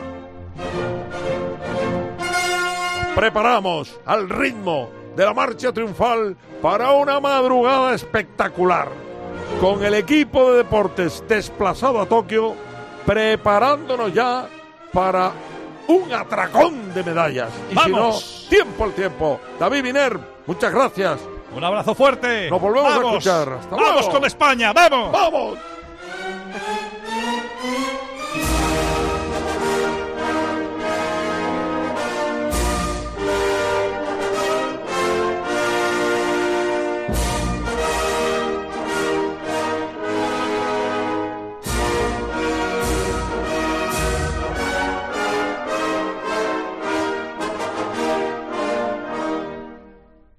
Nos preparamos al ritmo de la marcha triunfal para una madrugada espectacular. Con el equipo de deportes desplazado a Tokio, preparándonos ya para un atracón de medallas. Y ¡Vamos! si no, tiempo al tiempo. David Viner, muchas gracias. Un abrazo fuerte. Nos volvemos ¡Vamos! a escuchar. Hasta ¡Vamos luego. con España! ¡Vamos! ¡Vamos! Thank